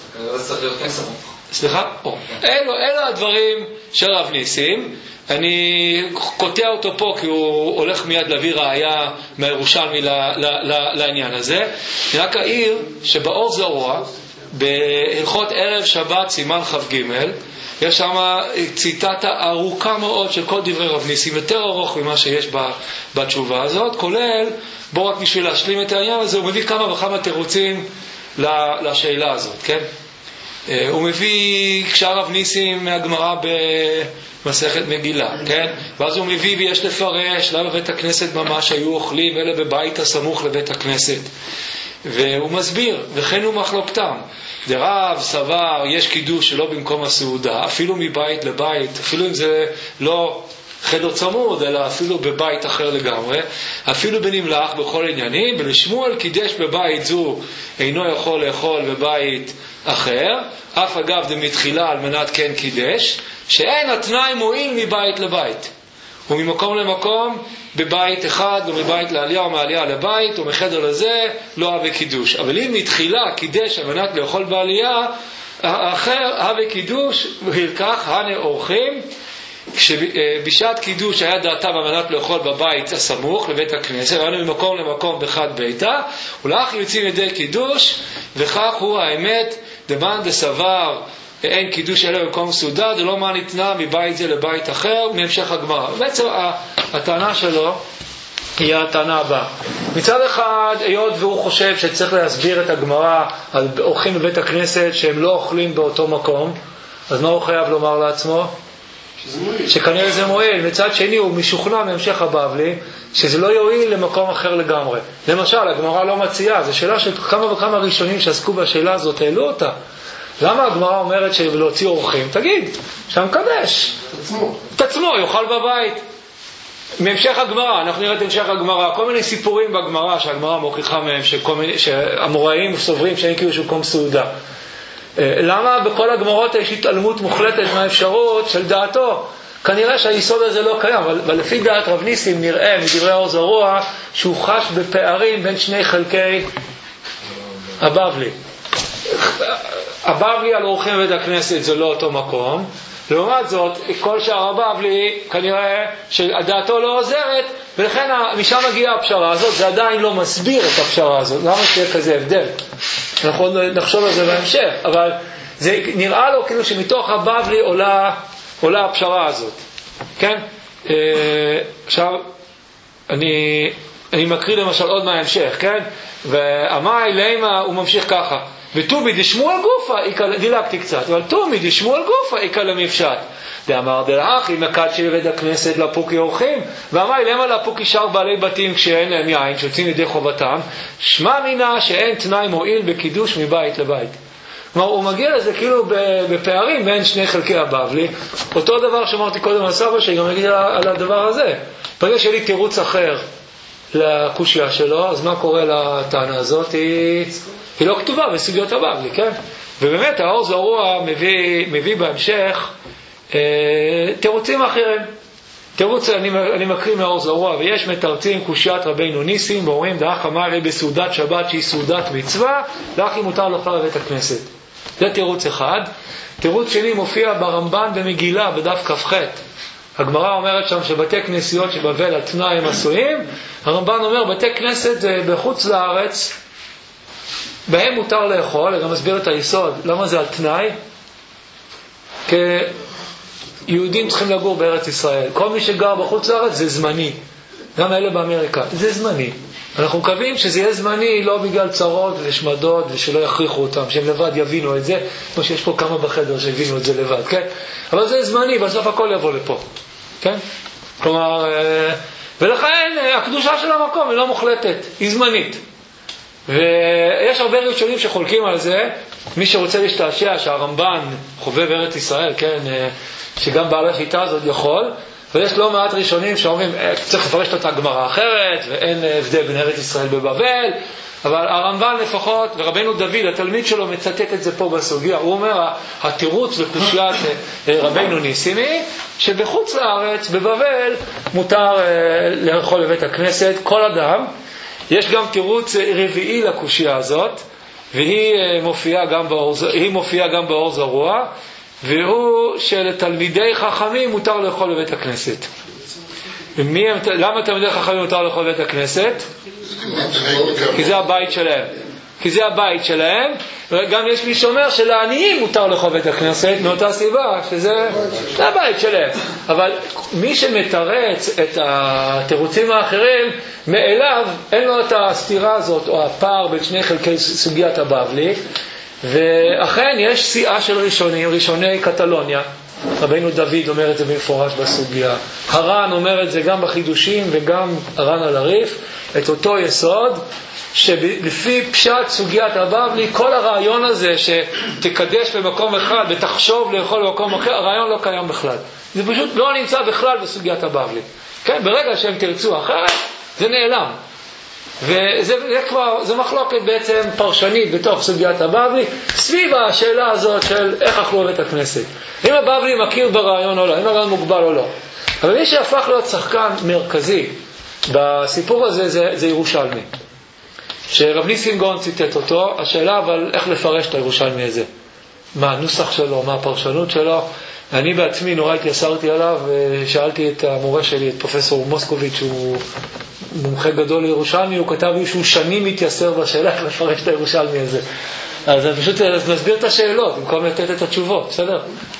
סליחה? אלו הדברים של רב ניסים. אני קוטע אותו פה כי הוא הולך מיד להביא ראיה מהירושלמי לעניין הזה. אני רק אעיר שבאור זרוע, בהלכות ערב שבת סימן כ"ג, יש שם ציטטה ארוכה מאוד של כל דברי רב ניסים, יותר ארוך ממה שיש בתשובה הזאת, כולל, בוא רק בשביל להשלים את העניין הזה, הוא מביא כמה וכמה תירוצים לשאלה הזאת, כן? הוא מביא כשהרב ניסים מהגמרא במסכת מגילה, כן? ואז הוא מביא ויש לפרש למה בבית הכנסת ממש היו אוכלים אלה בבית הסמוך לבית הכנסת, והוא מסביר וכן הוא מחלוקתם. דרב סבר יש קידוש שלא במקום הסעודה, אפילו מבית לבית, אפילו אם זה לא חדר צמוד אלא אפילו בבית אחר לגמרי, אפילו בנמלח בכל עניינים. ולשמואל קידש בבית זו אינו יכול לאכול בבית אחר, אף אגב דמתחילה על מנת כן קידש, שאין התנאי מועיל מבית לבית, וממקום למקום בבית אחד, או מבית לעלייה או מעלייה לבית, או מחדר לזה לא הווה קידוש. אבל אם מתחילה קידש על מנת לאכול בעלייה אחר הווה קידוש, ולכך הנה אורחים. כשבשעת קידוש היה דעתה במנת לאכול בבית הסמוך לבית הכנסת, ראינו ממקום למקום בחד ביתה, ולאח יוצאים ידי קידוש, וכך הוא האמת דמן דסבר אין קידוש אלא במקום סעודה, זה לא מה ניתנה מבית זה לבית אחר, מהמשך הגמרא. בעצם הטענה שלו היא הטענה הבאה. מצד אחד, היות והוא חושב שצריך להסביר את הגמרא על אורחים בבית הכנסת שהם לא אוכלים באותו מקום, אז מה הוא חייב לומר לעצמו? שכנראה זה מועיל. מצד שני הוא משוכנע מהמשך הבבלי שזה לא יועיל למקום אחר לגמרי. למשל, הגמרא לא מציעה, זו שאלה של כמה וכמה ראשונים שעסקו בשאלה הזאת, העלו אותה. למה הגמרא אומרת שלהוציא אורחים? תגיד, שם קדש את עצמו, יאכל בבית. מהמשך הגמרא, אנחנו נראה את המשך הגמרא, כל מיני סיפורים בגמרא שהגמרא מוכיחה מהם שהאמוראים סוברים שאין קידוש במקום סעודה. למה בכל הגמרות יש התעלמות מוחלטת מהאפשרות של דעתו? כנראה שהיסוד הזה לא קיים, אבל לפי דעת רב ניסים נראה מדברי אור זרוע שהוא חש בפערים בין שני חלקי הבבלי. הבבלי על אורחים בבית הכנסת זה לא אותו מקום, לעומת זאת כל שאר הבבלי כנראה שדעתו לא עוזרת, ולכן משם מגיעה הפשרה הזאת. זה עדיין לא מסביר את הפשרה הזאת, למה שיהיה כזה הבדל? אנחנו נחשוב על זה בהמשך, אבל זה נראה לו כאילו שמתוך הבבלי עולה הפשרה הזאת, כן? עכשיו אני מקריא למשל עוד מההמשך, כן? והמאי לימה הוא ממשיך ככה, ותומי דשמואל גופה, דילגתי קצת, אבל תומי דשמואל גופה איקה למפשט. דאמר דלאחי מקד של בית הכנסת לפוקי אורחים, ואמר למה לפוקי שאר בעלי בתים כשאין להם יין שיוצאים ידי חובתם, שמע מינה שאין תנאי מועיל בקידוש מבית לבית. כלומר הוא מגיע לזה כאילו בפערים בין שני חלקי הבבלי. אותו דבר שאמרתי קודם על סבא שגם נגיד על הדבר הזה, ברגע שלי תירוץ אחר לקושיה שלו, אז מה קורה לטענה הזאת? היא לא כתובה בסוגיות הבבלי, כן? ובאמת האור זרוע מביא בהמשך תירוצים אחרים. תירוץ, אני מקריא מהאור זרוע, ויש מתרצים קושיית רבינו ניסים ואומרים דאח אמר בסעודת שבת שהיא סעודת מצווה, דאח היא מותר לאכול בבית הכנסת. זה תירוץ אחד. תירוץ שני מופיע ברמב"ן במגילה בדף כ"ח. הגמרא אומרת שם שבתי כנסיות שבבל על תנאי הם עשויים. הרמב"ן אומר בתי כנסת זה בחוץ לארץ, בהם מותר לאכול. אני גם מסביר את היסוד למה זה על תנאי. יהודים צריכים לגור בארץ ישראל. כל מי שגר בחוץ לארץ זה זמני. גם אלה באמריקה. זה זמני. אנחנו מקווים שזה יהיה זמני לא בגלל צרות ושמדות ושלא יכריחו אותם, שהם לבד יבינו את זה, כמו שיש פה כמה בחדר שהבינו את זה לבד, כן? אבל זה זמני, בסוף הכל יבוא לפה. כן? כלומר, ולכן הקדושה של המקום היא לא מוחלטת, היא זמנית. ויש הרבה ראשונים שחולקים על זה. מי שרוצה להשתעשע שהרמב"ן חובב ארץ ישראל, כן, שגם בעל השיטה הזאת יכול, ויש לא מעט ראשונים שאומרים צריך לפרש את הגמרא אחרת ואין הבדל בין ארץ ישראל בבבל, אבל הרמב"ן לפחות, ורבנו דוד התלמיד שלו מצטט את זה פה בסוגיה, הוא אומר התירוץ לקושיית רבנו ניסימי שבחוץ לארץ בבבל מותר לאכול בבית הכנסת כל אדם. יש גם תירוץ רביעי לקושיה הזאת, והיא מופיעה גם באור זרוע, והוא שלתלמידי חכמים מותר לאכול בבית הכנסת. למה תלמידי חכמים מותר לאכול בבית הכנסת? כי זה הבית שלהם. וגם יש מי שאומר שלעניים מותר לאכול בבית הכנסת, מאותה סיבה שזה הבית שלהם. אבל מי שמתרץ את התירוצים האחרים מאליו, אין לו את הסתירה הזאת או הפער בין שני חלקי סוגיית הבבלי. ואכן יש שיאה של ראשוני קטלוניה. רבינו דוד אומר את זה במפורש בסוגיה, הר"ן אומר את זה גם בחידושים וגם הר"ן על הריף, את אותו יסוד שלפי פשט סוגיית הבבלי, כל הרעיון הזה שתקדש במקום אחד ותחשוב לאכול במקום אחר, הרעיון לא קיים בכלל. זה פשוט לא נמצא בכלל בסוגיית הבבלי. כן, ברגע שהם תרצו אחרת, זה נעלם. וזה מחלוקת בעצם פרשנית בתוך סוגיית הבבלי, סביב השאלה הזאת של איך אכלו בית הכנסת. אם הבבלי מכיר ברעיון או לא, אם הרעיון מוגבל או לא. אבל מי שהפך להיות שחקן מרכזי בסיפור הזה זה ירושלמי. שרב ניסים גאון ציטט אותו, השאלה אבל איך לפרש את הירושלמי הזה. מה הנוסח שלו, מה הפרשנות שלו. אני בעצמי נורא התייסרתי עליו ושאלתי את המורה שלי, את פרופסור מוסקוביץ', שהוא מומחה גדול לירושלמי, הוא כתב לי שהוא שנים מתייסר בשאלה איך לפרש את הירושלמי הזה. אז אני פשוט נסביר את השאלות במקום לתת את התשובות, בסדר?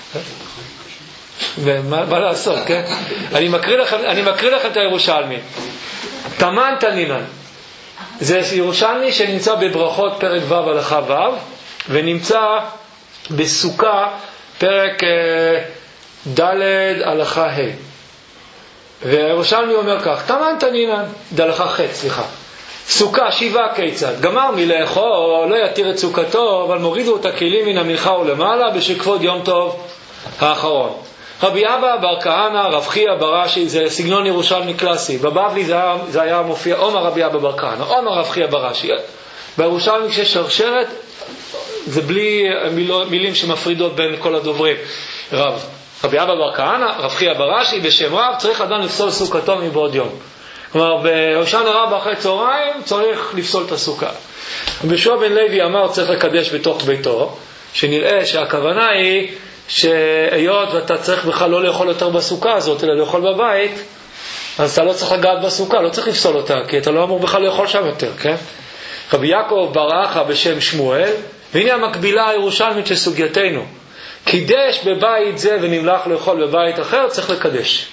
ומה לעשות, כן? אני מקריא לכם את הירושלמי. תמן תנינן. זה ירושלמי שנמצא בברכות פרק ו' הלכה ו', ונמצא בסוכה פרק ד' הלכה ה'. וירושלמי אומר כך, תמן תנינן, דלכה ח', סוכה שיבה כיצד, גמר מלאכול, לא יתיר את סוכתו, אבל מורידו את הכלים מן המנחה ולמעלה בשכבוד יום טוב האחרון. רבי אבא בר כהנא, רב חייא ברש"י, זה סגנון ירושלמי קלאסי. בבבלי זה היה מופיע עומר רבי אבא בר כהנא, עומר רב חייא ברש"י. בירושלמי כשיש שרשרת, זה בלי מילים שמפרידות בין כל הדוברים. רבי אבא בר כהנא, רב חייא ברש"י, בשם רב, צריך אדם לפסול סוכתו מבעוד יום. כלומר, בהושענא רבה אחרי צהריים צריך לפסול את הסוכה. יהושע בן לוי אמר צריך לקדש בתוך ביתו, שנראה שהכוונה היא שהיות ואתה צריך בכלל לא לאכול יותר בסוכה הזאת, אלא לאכול בבית, אז אתה לא צריך לגעת בסוכה, לא צריך לפסול אותה, כי אתה לא אמור בכלל לאכול שם יותר, כן? רבי יעקב בר אחא בשם שמואל, והנה המקבילה הירושלמית של סוגייתנו. קידש בבית זה ונמלח לאכול בבית אחר, צריך לקדש.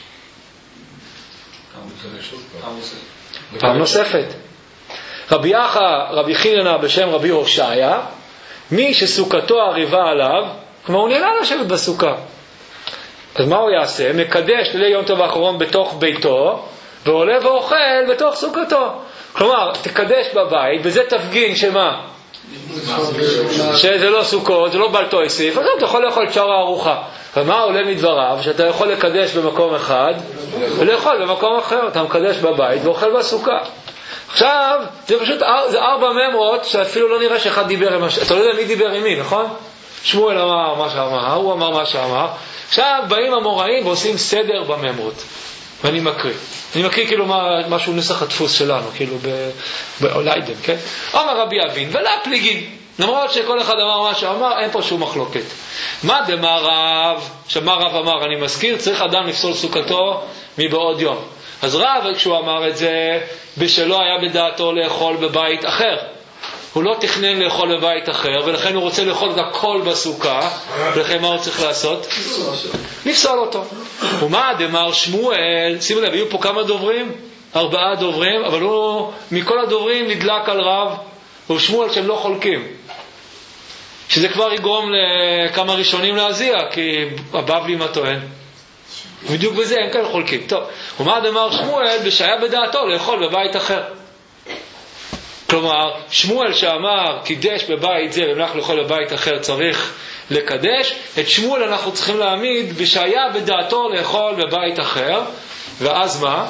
פעם נוספת. רבי אחא, רבי חיננה בשם רבי הושעיה, מי שסוכתו עריבה עליו, כלומר הוא נהנה לשבת בסוכה. אז מה הוא יעשה? מקדש ליל יום טוב האחרון בתוך ביתו, ועולה ואוכל בתוך סוכתו. כלומר, תקדש בבית, וזה תפגין שמה? שזה לא סוכות, זה לא בלתו יסיף, אז אתה יכול לאכול את שאר הארוחה. ומה עולה מדבריו? שאתה יכול לקדש במקום אחד ולאכול במקום אחר. אתה מקדש בבית ואוכל בסוכה. עכשיו, זה פשוט, זה 4 ממרות שאפילו לא נראה שאחד דיבר עם השני. אתה לא יודע מי דיבר עם מי, נכון? שמואל אמר מה שאמר, הוא אמר מה שאמר. עכשיו באים המוראים ועושים סדר בממרות. ואני מקריא. אני מקריא כאילו משהו נוסח הדפוס שלנו, כאילו באוליידן, כן? אמר רבי אבין, ולא פליגין. למרות שכל אחד אמר מה שאמר, אין פה שום מחלוקת. מה דמר רב? שמה רב אמר, אני מזכיר, צריך אדם לפסול סוכתו מבעוד יום. אז רב, כשהוא אמר את זה, בשלו היה בדעתו לאכול בבית אחר. הוא לא תכנן לאכול בבית אחר, ולכן הוא רוצה לאכול את הכל בסוכה, ולכן מה הוא צריך לעשות? לפסול אותו. ומה דמר שמואל, שימו לב, היו פה כמה דוברים? 4 דוברים, אבל הוא מכל הדוברים נדלק על רב, ושמואל שהם לא חולקים. שזה כבר יגרום לכמה ראשונים להזיע, כי הבבלי מה טוען? בדיוק בזה הם כאלה חולקים. טוב, ומה דמר שמואל בשהיה בדעתו לאכול בבית אחר. כלומר, שמואל שאמר קידש בבית זה ומלך לאכול בבית אחר צריך לקדש, את שמואל אנחנו צריכים להעמיד בשהיה בדעתו לאכול בבית אחר, ואז מה?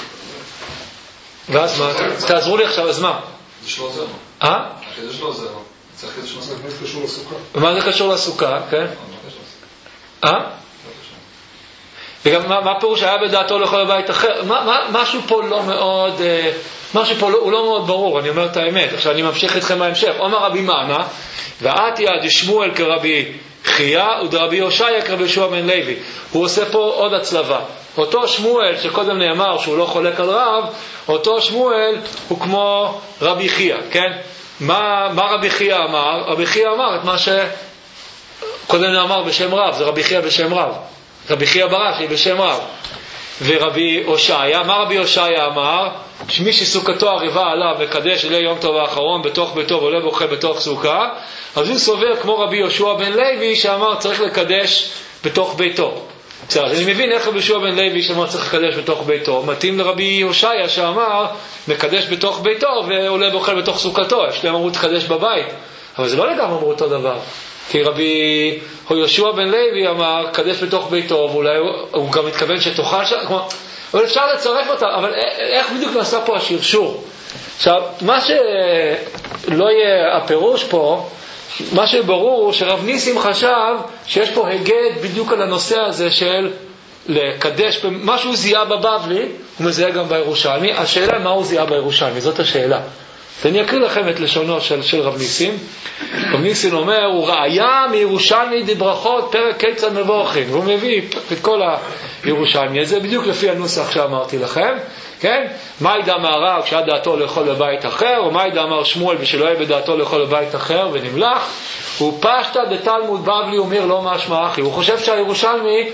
ואז מה? תעזרו לי עכשיו, אז מה? זה שלא עוזר. זה לא עוזר. צריך כדי שלא עוזר. זה קשור לסוכה. מה זה קשור לסוכה, כן? וגם מה פירוש היה בדעתו לאכול בבית אחר? משהו פה לא מאוד, הוא לא מאוד ברור, אני אומר את האמת. עכשיו אני ממשיך איתכם בהמשך. אומר רבי מנה, ועתיה דשמואל כרבי חייא ודרבי הושעיה כרבי יהושע בן לוי. הוא עושה פה עוד הצלבה. אותו שמואל שקודם נאמר שהוא לא חולק על רב, אותו שמואל הוא כמו רבי חייא, כן? מה רבי חייא אמר? רבי חייא אמר את מה שקודם נאמר בשם רב, זה רבי חייא בשם רב. רבי חייא ברש"י בשם רב. ורבי הושעיה, מה רבי הושעיה אמר? שמי שסוכתו ערבה עליו מקדש אלי יום טוב האחרון בתוך ביתו ועולה בוכה בתוך סוכה, אז הוא סובר כמו רבי יהושע בן לוי שאמר צריך לקדש בתוך ביתו. בסדר, אני מבין איך רבי יהושע בן לוי שאמר צריך לקדש בתוך ביתו מתאים לרבי הושעיה שאמר מקדש בתוך ביתו ועולה בוכה בתוך סוכתו. יש להם אמרו תקדש בבית, אבל זה לא לגמרי אמרו אותו דבר, כי רבי יהושע בן לוי אמר קדש בתוך ביתו, ואולי הוא גם מתכוון שתאכל שם, אבל אפשר לצרף אותה, אבל איך בדיוק נעשה פה השרשור? עכשיו, מה שלא יהיה הפירוש פה, מה שברור הוא שרב ניסים חשב שיש פה הגד בדיוק על הנושא הזה של לקדש, מה שהוא זיהה בבבלי, הוא מזהה גם בירושלמי. השאלה מה הוא זיהה בירושלמי, זאת השאלה. ואני אקריא לכם את לשונו של רב ניסים. רב ניסים אומר, הוא ראיה מירושלמי דברכות פרק קיצר מבורכין, והוא מביא את כל הירושלמי הזה בדיוק לפי הנוסח שאמרתי לכם, כן? מה ידע מהרב כשהיה דעתו לאכול בבית אחר, או מה ידע אמר שמואל ושלא יהיה בדעתו לאכול בבית אחר ונמלח. הוא פשטה דתלמוד בבלי אומר לא משמע אחי. הוא חושב שהירושלמי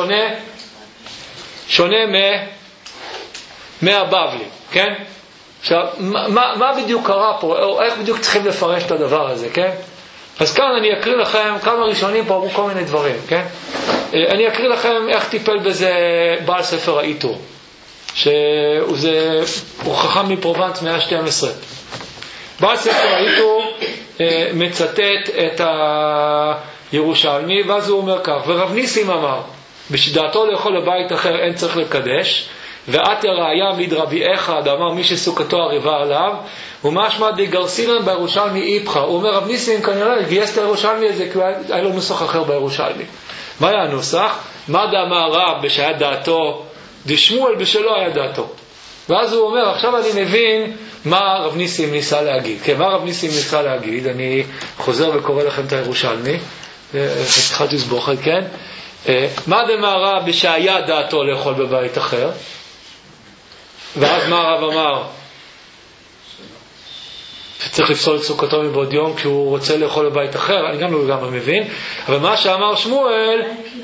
שונה מהבבלי, כן? עכשיו, מה בדיוק קרה פה? או איך בדיוק צריכים לפרש את הדבר הזה, כן? אז כאן אני אקריא לכם, כמה ראשונים פה אמרו כל מיני דברים, כן? אני אקריא לכם איך טיפל בזה בעל ספר האיתור, שהוא חכם מפרובנס 112. בעל ספר האיתור מצטט את הירושלמי, ואז הוא אומר כך, ורב ניסים אמר, בשדעתו לאכול לבית אחר אין צריך לקדש, ואת הראיה מדרבי אחד, אמר מי שסוכתו ערבה עליו, ומשמע דגרסינן בירושלמי איפכה. הוא אומר רב ניסים כנראה גייס את הירושלמי הזה כי היה לו נוסח אחר בירושלמי. מה היה הנוסח? מה דאמר רב בשהיה דעתו דשמואל בשלו היה דעתו. ואז הוא אומר עכשיו אני מבין מה רב ניסים ניסה להגיד. כן, מה רב ניסים ניסה להגיד? אני חוזר וקורא לכם את הירושלמי, חתיכת תסבוכת, כן? מה דאמר רב בשהיה דעתו לאכול בבית אחר? ואז מה הרב אמר? שצריך לפסול את סוכתו מבעוד יום כשהוא רוצה לאכול בבית אחר. אני גם לא לגמרי מבין, אבל מה שאמר שמואל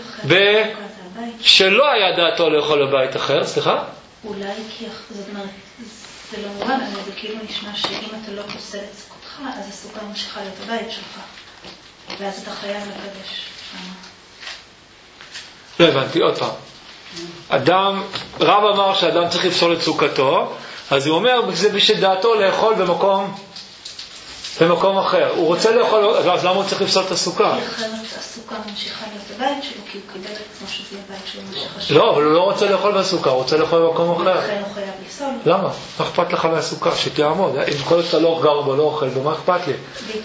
שלא היה דעתו לאכול בבית אחר, סליחה? אולי כי זאת אומרת זה לא מובן, אבל זה כאילו נשמע שאם אתה לא פוסל את סוכתך אז הסוכה ממשיכה להיות הבית שלך ואז אתה חייב לקדש שם. לא הבנתי, עוד פעם. רב אמר שאדם צריך לפסול את סוכתו, אז הוא אומר זה בשדעתו לאכול במקום אחר. הוא רוצה לאכול, אז למה הוא צריך לפסול את הסוכה? כי אחרת הסוכה ממשיכה להיות הבית שלו, כי הוא קיבל את עצמו שזה יהיה הבית שלו ממשיכה שלו. לא, אבל הוא לא רוצה לאכול בסוכה, הוא רוצה לאכול במקום אחר. ולכן הוא חייב לפסול. למה? מה אכפת לך מהסוכה? שתעמוד. אם כל שאתה לא גר בו, לא אוכל, ומה אכפת לי?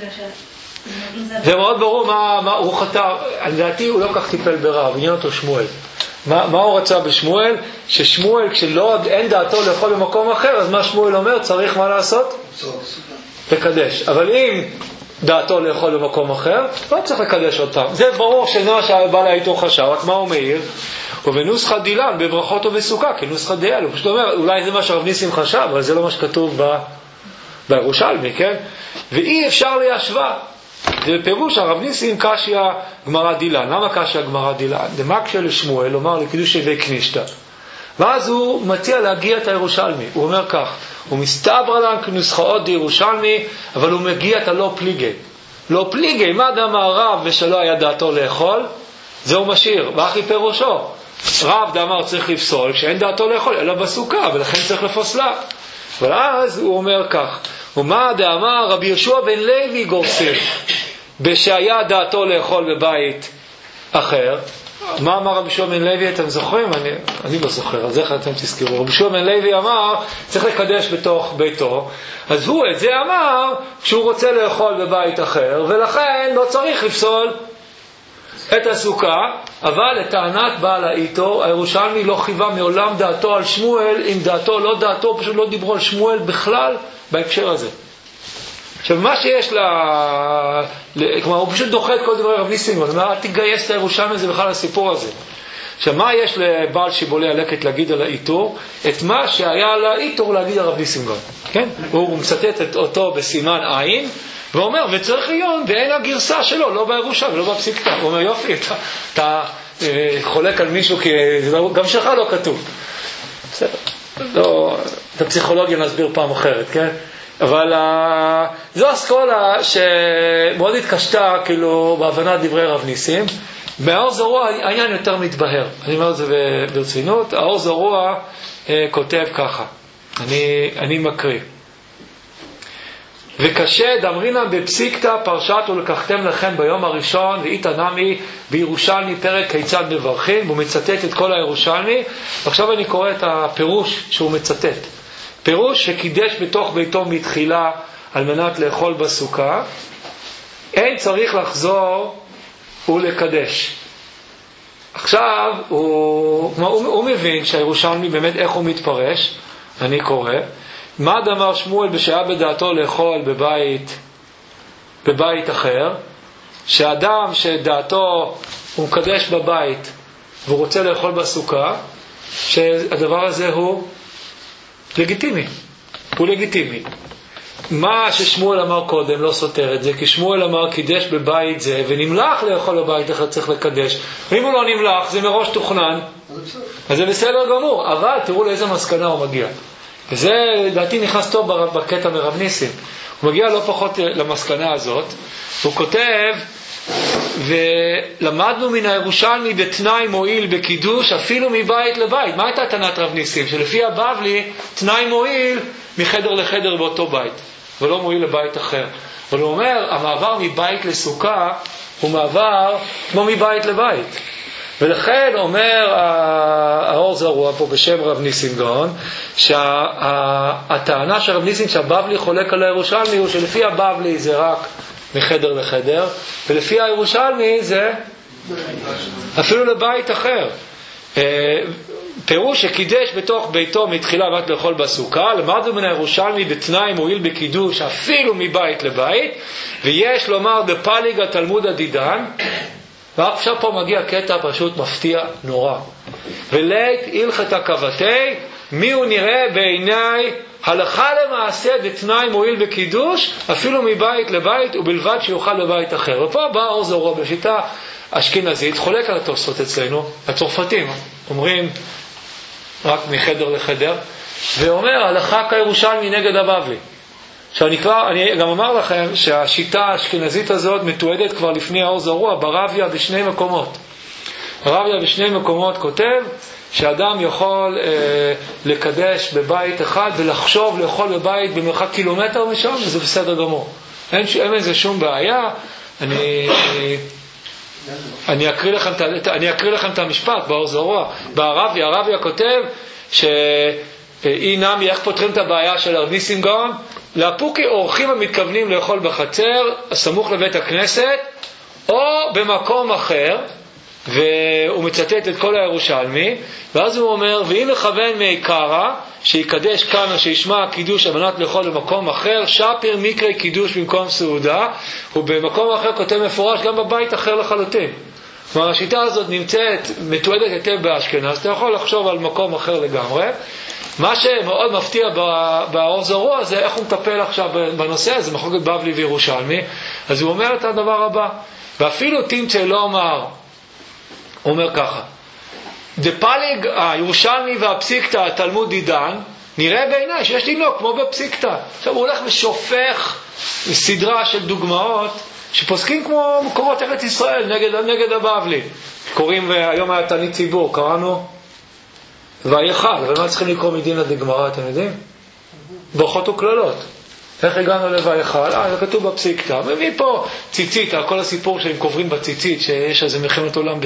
זה מאוד ברור מה הוא חתר. לדעתי הוא לא כך טיפל ברב, עניין אותו שמואל. מה הוא רצה בשמואל? ששמואל אין דעתו לאכול במקום אחר, אז מה שמואל אומר? צריך מה לעשות? לקדש. אבל אם דעתו לאכול במקום אחר, לא צריך לקדש עוד פעם. זה ברור שזה מה שהבעל האיתור חשב, רק מה הוא מעיר? ובנוסחא דילן בברכות ובסוכה כנוסחא דאל. הוא פשוט אומר אולי זה מה שרב ניסים חשב, אבל זה לא מה שכתוב בירושלמי, כן? ואי אפשר להשווה. זה בפירוש הרב ניסים קשיא גמרא דילן. למה קשיא גמרא דילן? דמקשה לשמואל לומר לקידוש הווי קנישתא. ואז הוא מציע להגיע את הירושלמי. הוא אומר כך, הוא מסתבר לן כנוסחאות דירושלמי, אבל הוא מגיע את הלא פליגי. לא פליגי, מה דאמר רב ושלא היה דעתו לאכול? זה הוא משאיר, ואחי פירושו. רב דאמר צריך לפסול כשאין דעתו לאכול, אלא בסוכה, ולכן צריך לפוסלה. אבל אז הוא אומר כך, ומה דאמר רבי יהושע בן לוי גורסים, בשהיה דעתו לאכול בבית אחר. מה אמר רבי יהושע בן לוי? אתם זוכרים? אני לא זוכר, אז איך אתם תזכרו? רבי יהושע בן לוי אמר צריך לקדש בתוך ביתו, אז הוא את זה אמר כשהוא רוצה לאכול בבית אחר, ולכן לא צריך לפסול את הסוכה, אבל לטענת בעל האיתור, הירושלמי לא חיווה מעולם דעתו על שמואל, אם דעתו לא דעתו, פשוט לא דיברו על שמואל בכלל בהקשר הזה. עכשיו, מה שיש כלומר, הוא פשוט דוחה את כל דברי רב ניסים, הוא אומר, אל תגייס את הירושלמי, זה בכלל הסיפור הזה. עכשיו, מה יש לבעל שיבולי הלקט להגיד על האיתור? את מה שהיה על האיתור להגיד על רב ניסים גם. כן? הוא מצטט אותו בסימן עין, ואומר, וצריך עיון באין הגרסה שלו, לא בירושה ולא בפסיקתא. הוא אומר, יופי, אתה חולק על מישהו, כי גם שלך לא כתוב. בסדר. לא, את הפסיכולוגיה נסביר פעם אחרת, כן? אבל זו אסכולה שמאוד התקשתה, כאילו, בהבנת דברי רב ניסים. באור זרוע העניין יותר מתבהר. אני אומר את זה ברצינות. האור זרוע כותב ככה. אני מקריא. וקשה דמרינם בפסיקתא פרשת ולקחתם לכם ביום הראשון ואיתנמי בירושלמי פרק כיצד מברכים, והוא מצטט את כל הירושלמי. עכשיו אני קורא את הפירוש שהוא מצטט. פירוש שקידש בתוך ביתו מתחילה על מנת לאכול בסוכה, אין צריך לחזור ולקדש. עכשיו הוא מבין שהירושלמי באמת איך הוא מתפרש. אני קורא, מה דאמר שמואל בשעה בדעתו לאכול בבית אחר, שאדם שדעתו הוא מקדש בבית והוא רוצה לאכול בסוכה, שהדבר הזה הוא לגיטימי. הוא לגיטימי. מה ששמואל אמר קודם לא סותר את זה, כי שמואל אמר קידש בבית זה ונמלח לאכול בבית אחר צריך לקדש, ואם הוא לא נמלח זה מראש תוכנן, אז זה בסדר גמור. אבל תראו לאיזה מסקנה הוא מגיע, וזה לדעתי נכנס טוב בקטע מרב ניסים. הוא מגיע לא פחות למסקנה הזאת. הוא כותב, ולמדנו מן הירושלמי בתנאי מועיל בקידוש אפילו מבית לבית. מה הייתה טענת רב ניסים? שלפי הבבלי תנאי מועיל מחדר לחדר באותו בית, ולא מועיל לבית אחר. אבל הוא אומר, המעבר מבית לסוכה הוא מעבר כמו מבית לבית. ולכן אומר האור זרוע פה בשם רב ניסים גאון, שהטענה של רב ניסים שהבבלי חולק על הירושלמי הוא שלפי הבבלי זה רק מחדר לחדר, ולפי הירושלמי זה אפילו לבית אחר. פירוש שקידש בתוך ביתו מתחילה ועד לאכול בסוכה, למדנו מן הירושלמי בתנאי מועיל בקידוש אפילו מבית לבית, ויש לומר דפליג התלמוד הדידן. ועכשיו פה מגיע קטע פשוט מפתיע נורא. ולית הלכתא כבתי, מי הוא נראה בעיני הלכה למעשה דתנאי מועיל בקידוש אפילו מבית לבית ובלבד שיוכל בבית אחר. ופה בא האור זרוע בשיטה אשכנזית, חולק על התוספות אצלנו, הצרפתים אומרים רק מחדר לחדר, ואומר הלכה כירושלמי נגד הבבלי. עכשיו אני גם אמר לכם שהשיטה האשכנזית הזאת מתועדת כבר לפני האור זרוע ברביה בשני מקומות. רביה בשני מקומות כותב שאדם יכול לקדש בבית אחד ולחשוב לאכול בבית במרחק קילומטר משם, וזה בסדר גמור. אין איזה שום בעיה. אני אקריא לכם את המשפט באור זרוע. הרביה כותב נמי, איך פותרים את הבעיה של רב ניסים גאון? לאפוקי אורחים המתכוונים לאכול בחצר סמוך לבית הכנסת או במקום אחר, והוא מצטט את כל הירושלמי, ואז הוא אומר ואם מכוון מעיקרא שיקדש כאן או שישמע קידוש על מנת לאכול במקום אחר, שפיר מקרי קידוש במקום סעודה. ובמקום אחר כותב מפורש גם בבית אחר לחלוטין. כלומר השיטה הזאת נמצאת מתועדת היטב באשכנז, אתה יכול לחשוב על מקום אחר לגמרי. מה שמאוד מפתיע באור זרוע זה איך הוא מטפל עכשיו בנושא הזה, מחלוקת בבלי וירושלמי. אז הוא אומר את הדבר הבא, ואפילו תמצא לא אמר, הוא אומר ככה, דפליג הירושלמי והפסיקתא התלמוד דידן, נראה בעיניי שיש לנהוג כמו בפסיקתא. עכשיו הוא הולך ושופך סדרה של דוגמאות שפוסקים כמו מקומות ארץ ישראל נגד הבבלי. קוראים, היום היה תענית ציבור, קראנו ויכל, אבל מה צריכים לקרוא מדין הדגמרא, אתם יודעים? ברכות וכללות. איך הגענו לויכל? זה כתוב בפסיקתא. מביא פה ציצית, כל הסיפור שהם קוברים בציצית, שיש איזה מלחמת עולם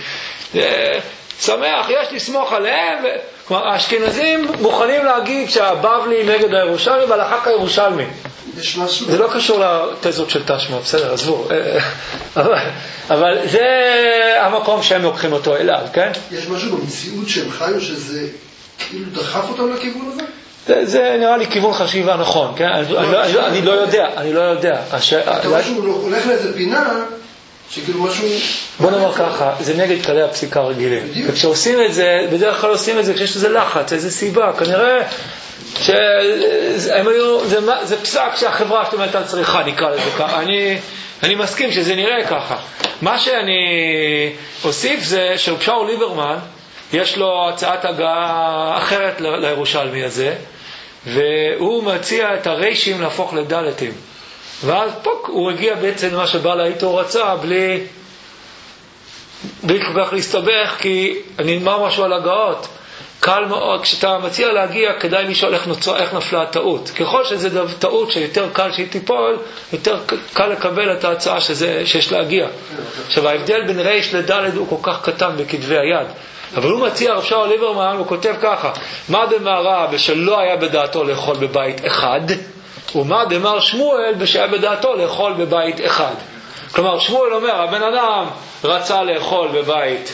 שמח, יש לסמוך עליהם. כלומר, האשכנזים מוכנים להגיד שהבבלי נגד הירושלמי והלכה כירושלמי. זה לא קשור לתזות של תשמע, בסדר, עזבו. אבל זה המקום שהם לוקחים אותו אליו, כן? יש משהו במציאות שהם חיו שזה כאילו דחף אותם לכיוון הזה? זה נראה לי כיוון חשיבה נכון, כן? אני לא יודע. אתה משהו הולך לאיזה פינה שכאילו משהו... בוא נאמר ככה, זה נגד כללי הפסיקה הרגילים. וכשעושים את זה, בדרך כלל עושים את זה כשיש לזה לחץ, איזה סיבה, כנראה שהם היו, זה פסק שהחברה שאתם הייתה צריכה, נקרא לזה ככה. אני מסכים שזה נראה ככה. מה שאני אוסיף זה שפשאול ליברמן, יש לו הצעת הגעה אחרת לירושלמי הזה, והוא מציע את הריישים להפוך לדלתים. ואז פוק, הוא הגיע בעצם למה שבעל האיתו רצה, בלי כל כך להסתבך, כי אני אמר משהו על הגאות. קל מאוד, כשאתה מציע להגיע, כדאי לשאול איך נפלה הטעות. ככל שזה טעות שיותר קל שהיא תיפול, יותר קל לקבל את ההצעה שיש להגיע. עכשיו, ההבדל בין רייש לדלת הוא כל כך קטן בכתבי היד. אבל הוא מציע, רב שאול ליברמן, הוא כותב ככה, מה דמרה בשלא היה בדעתו לאכול בבית אחד, ומה דמר שמואל בשהיה בדעתו לאכול בבית אחד. כלומר, שמואל אומר, הבן אדם רצה לאכול בבית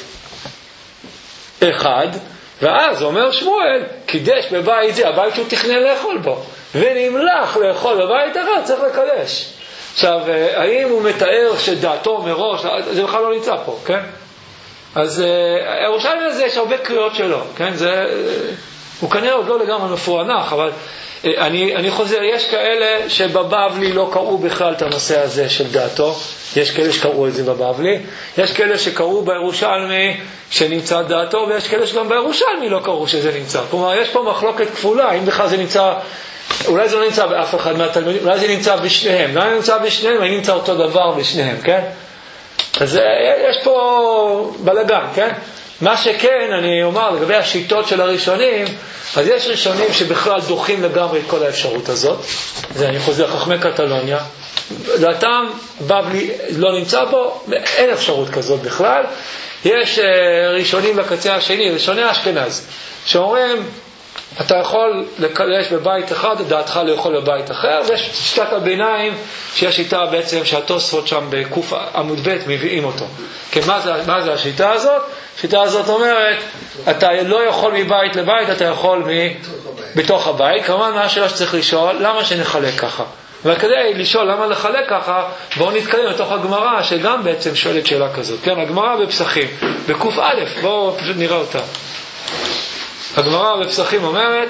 אחד, ואז אומר שמואל, קידש בבית זה, הבית שהוא תכנן לאכול בו, ונמלך לאכול בבית אחד, צריך לקדש. עכשיו, האם הוא מתאר שדעתו מראש, זה בכלל לא נמצא פה, כן? אז ירושלמי הזה יש הרבה קריאות שלו, כן? הוא כנראה עוד לא לגמרי מפוענח, אבל אני חוזר, יש כאלה שבבבלי לא קראו בכלל את הנושא הזה של דעתו, יש כאלה שקראו את זה בבבלי, יש כאלה שקראו בירושלמי שנמצא דעתו, ויש כאלה שגם בירושלמי לא קראו שזה נמצא. כלומר, יש פה מחלוקת כפולה, אם בכלל זה נמצא, אולי זה לא נמצא באף אחד מהתלמידים, אולי זה נמצא בשניהם, אולי זה נמצא בשניהם, אני נמצא אותו דבר בשניהם, כן? אז יש פה בלגן, כן? מה שכן, אני אומר, לגבי השיטות של הראשונים, אז יש ראשונים שבכלל דוחים לגמרי את כל האפשרות הזאת. זה אני חוזר, חכמי קטלוניה. דעתם, בבלי לא נמצא בו, אין אפשרות כזאת בכלל. יש ראשונים בקצה השני, ראשוני אשכנז, שאומרים, אתה יכול לקדש בבית אחד, דעתך לאכול בבית אחר, ויש שיטת הביניים, שיש שיטה בעצם שהתוספות שם בקוף עמוד ב' מביאים אותו. כי מה זה השיטה הזאת? השיטה הזאת אומרת, אתה לא יכול מבית לבית, אתה יכול בתוך הבית. כמובן, מה השאלה שצריך לשאול? למה שנחלק ככה? וכדי לשאול למה לחלק ככה, בואו נתקדם לתוך הגמרא, שגם בעצם שואלת שאלה כזאת. כן, הגמרא בפסחים, בקוף א', בואו פשוט נראה אותה. הגמרא בפסחים אומרת,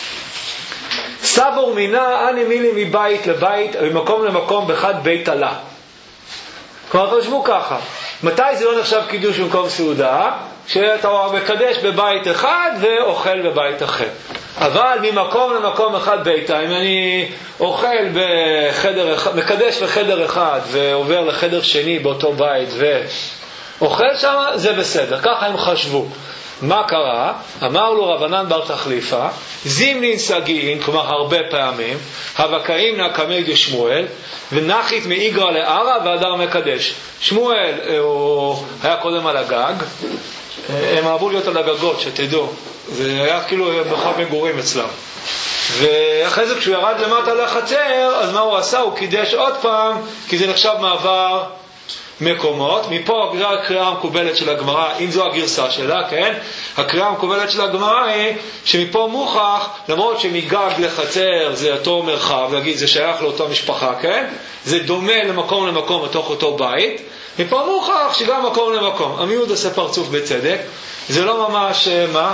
סבור מינה אני מילי מבית לבית ומקום למקום בחד בית עלה. כלומר, תשבו ככה, מתי זה לא נחשב קידוש במקום סעודה? שאתה מקדש בבית אחד ואוכל בבית אחר. אבל ממקום למקום אחד ביתה, אם אני אוכל בחדר אחד, מקדש בחדר אחד ועובר לחדר שני באותו בית ואוכל שם, זה בסדר. ככה הם חשבו. מה קרה? אמר לו רבנן בר תחליפה, זימנין סגין, כלומר הרבה פעמים, הבקאים נקמי דשמואל, ונחית מאיגרא לערא והדר מקדש. שמואל הוא היה קודם על הגג, הם אהבו להיות על הגגות, שתדעו, זה היה כאילו מרחב מגורים אצלם. ואחרי זה כשהוא ירד למטה לחצר, אז מה הוא עשה? הוא קידש עוד פעם, כי זה נחשב מעבר מקומות. מפה הקריאה המקובלת של הגמרא, אם זו הגרסה שלה, כן? הקריאה המקובלת של הגמרא היא שמפה מוכח, למרות שמגג לחצר זה אותו מרחב, להגיד זה שייך לאותה משפחה, כן? זה דומה למקום למקום בתוך אותו בית. מפה מוכח שגם מקום למקום. המיעוט עושה פרצוף בצדק. זה לא ממש מה?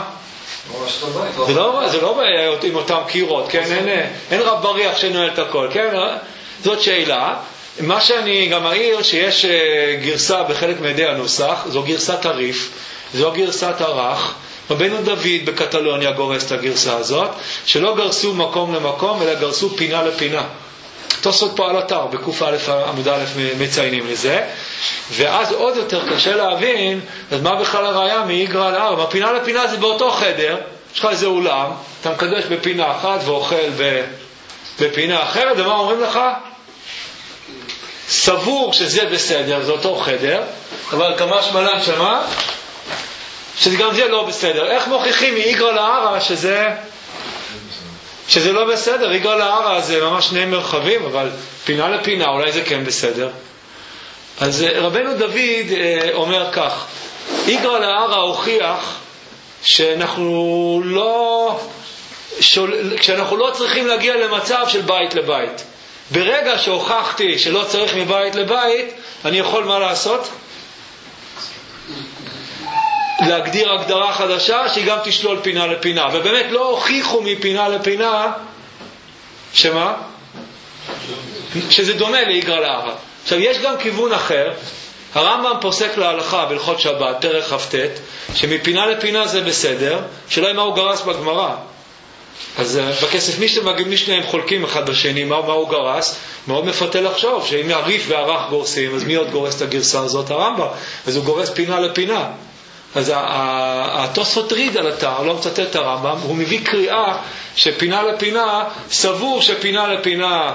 זה לא עם אותם קירות, כן? אין רב בריח שנועל את הכל, כן? זאת שאלה. מה שאני גם אעיר שיש גרסה בחלק מידי הנוסח, זו גרסת הריף, זו גרסת הרך. רבנו דוד בקטלוניה גורס את הגרסה הזאת, שלא גרסו מקום למקום, אלא גרסו פינה לפינה. תוספות פה על אתר, בקוף א' עמוד א' מציינים לזה, ואז עוד יותר קשה להבין, אז מה בכלל הראיה מאיגרא לערא? מפינה לפינה זה באותו חדר, יש לך איזה אולם, אתה מקדש בפינה אחת ואוכל בפינה אחרת, ומה אומרים לך? סבור שזה בסדר, זה אותו חדר, אבל כמה שמלן שמה, שגם זה לא בסדר. איך מוכיחים מאיגרא לערא שזה לא בסדר, איגרא להרע זה ממש שני מרחבים, אבל פינה לפינה, אולי זה כן בסדר. אז רבנו דוד אומר כך, איגרא להרע הוכיח שאנחנו לא צריכים להגיע למצב של בית לבית. ברגע שהוכחתי שלא צריך מבית לבית, אני יכול מה לעשות? להגדיר הגדרה חדשה שהיא גם תשלול פינה לפינה. ובאמת לא הוכיחו מפינה לפינה שמה? שזה דומה לאיגרא להרע. עכשיו יש גם כיוון אחר. הרמב"ם פוסק להלכה בהלכות שבת, פרק כ"ט, שמפינה לפינה זה בסדר, שלא מה הוא גרס בגמרא. אז בכסף משניהם חולקים אחד בשני מה הוא גרס. מאוד מפתה לחשוב שאם הריף והערך גורסים, אז מי עוד גורס את הגרסה הזאת? הרמב"ם. אז הוא גורס פינה לפינה. אז התוספות ריד על התר, לא מצטט את הרמב"ם, הוא מביא קריאה שפינה לפינה, סבור שפינה לפינה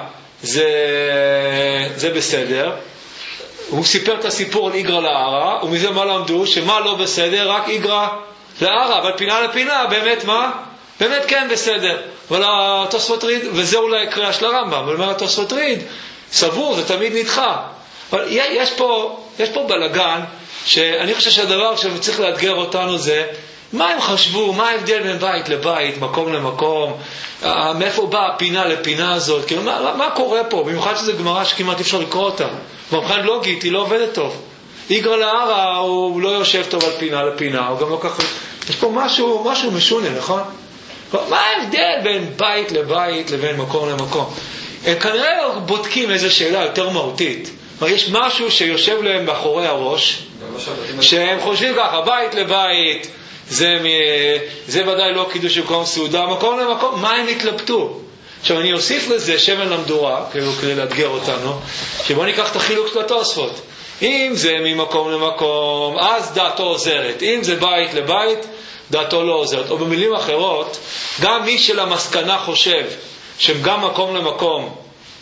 זה בסדר. הוא סיפר את הסיפור על איגרא להרע, ומזה מה למדו? שמה לא בסדר? רק איגרא להרע, אבל פינה לפינה באמת מה? באמת כן בסדר. אבל התוספות ריד, וזה אולי קריאה של הרמב"ם, אבל אומר התוספות ריד, סבור, זה תמיד נדחה. אבל יש פה בלגן, שאני חושב שהדבר שצריך לאתגר אותנו זה, מה הם חשבו, מה ההבדל בין בית לבית, מקום למקום, מאיפה באה הפינה לפינה הזאת, כאילו, מה קורה פה? במיוחד שזה גמרא שכמעט אפשר לקרוא אותה. במבחן לוגית, היא לא עובדת טוב. איגרא להרע, הוא לא יושב טוב על פינה לפינה, הוא גם לא ככה, יש פה משהו משונה, נכון? מה ההבדל בין בית לבית לבין מקום למקום? הם כנראה בודקים איזו שאלה יותר מהותית. יש משהו שיושב להם באחורי הראש, שהם חושבים ככה, בית לבית, זה ודאי לא קידוש מקום סעודה, מקום למקום, מה הם התלבטו? עכשיו אני אוסיף לזה שמן למדורה, כדי לאתגר אותנו, שבוא ניקח את החילוק של התוספות. אם זה ממקום למקום, אז דעתו עוזרת. אם זה בית לבית, דעתו לא עוזרת. או במילים אחרות, גם מי שלמסקנה חושב שגם מקום למקום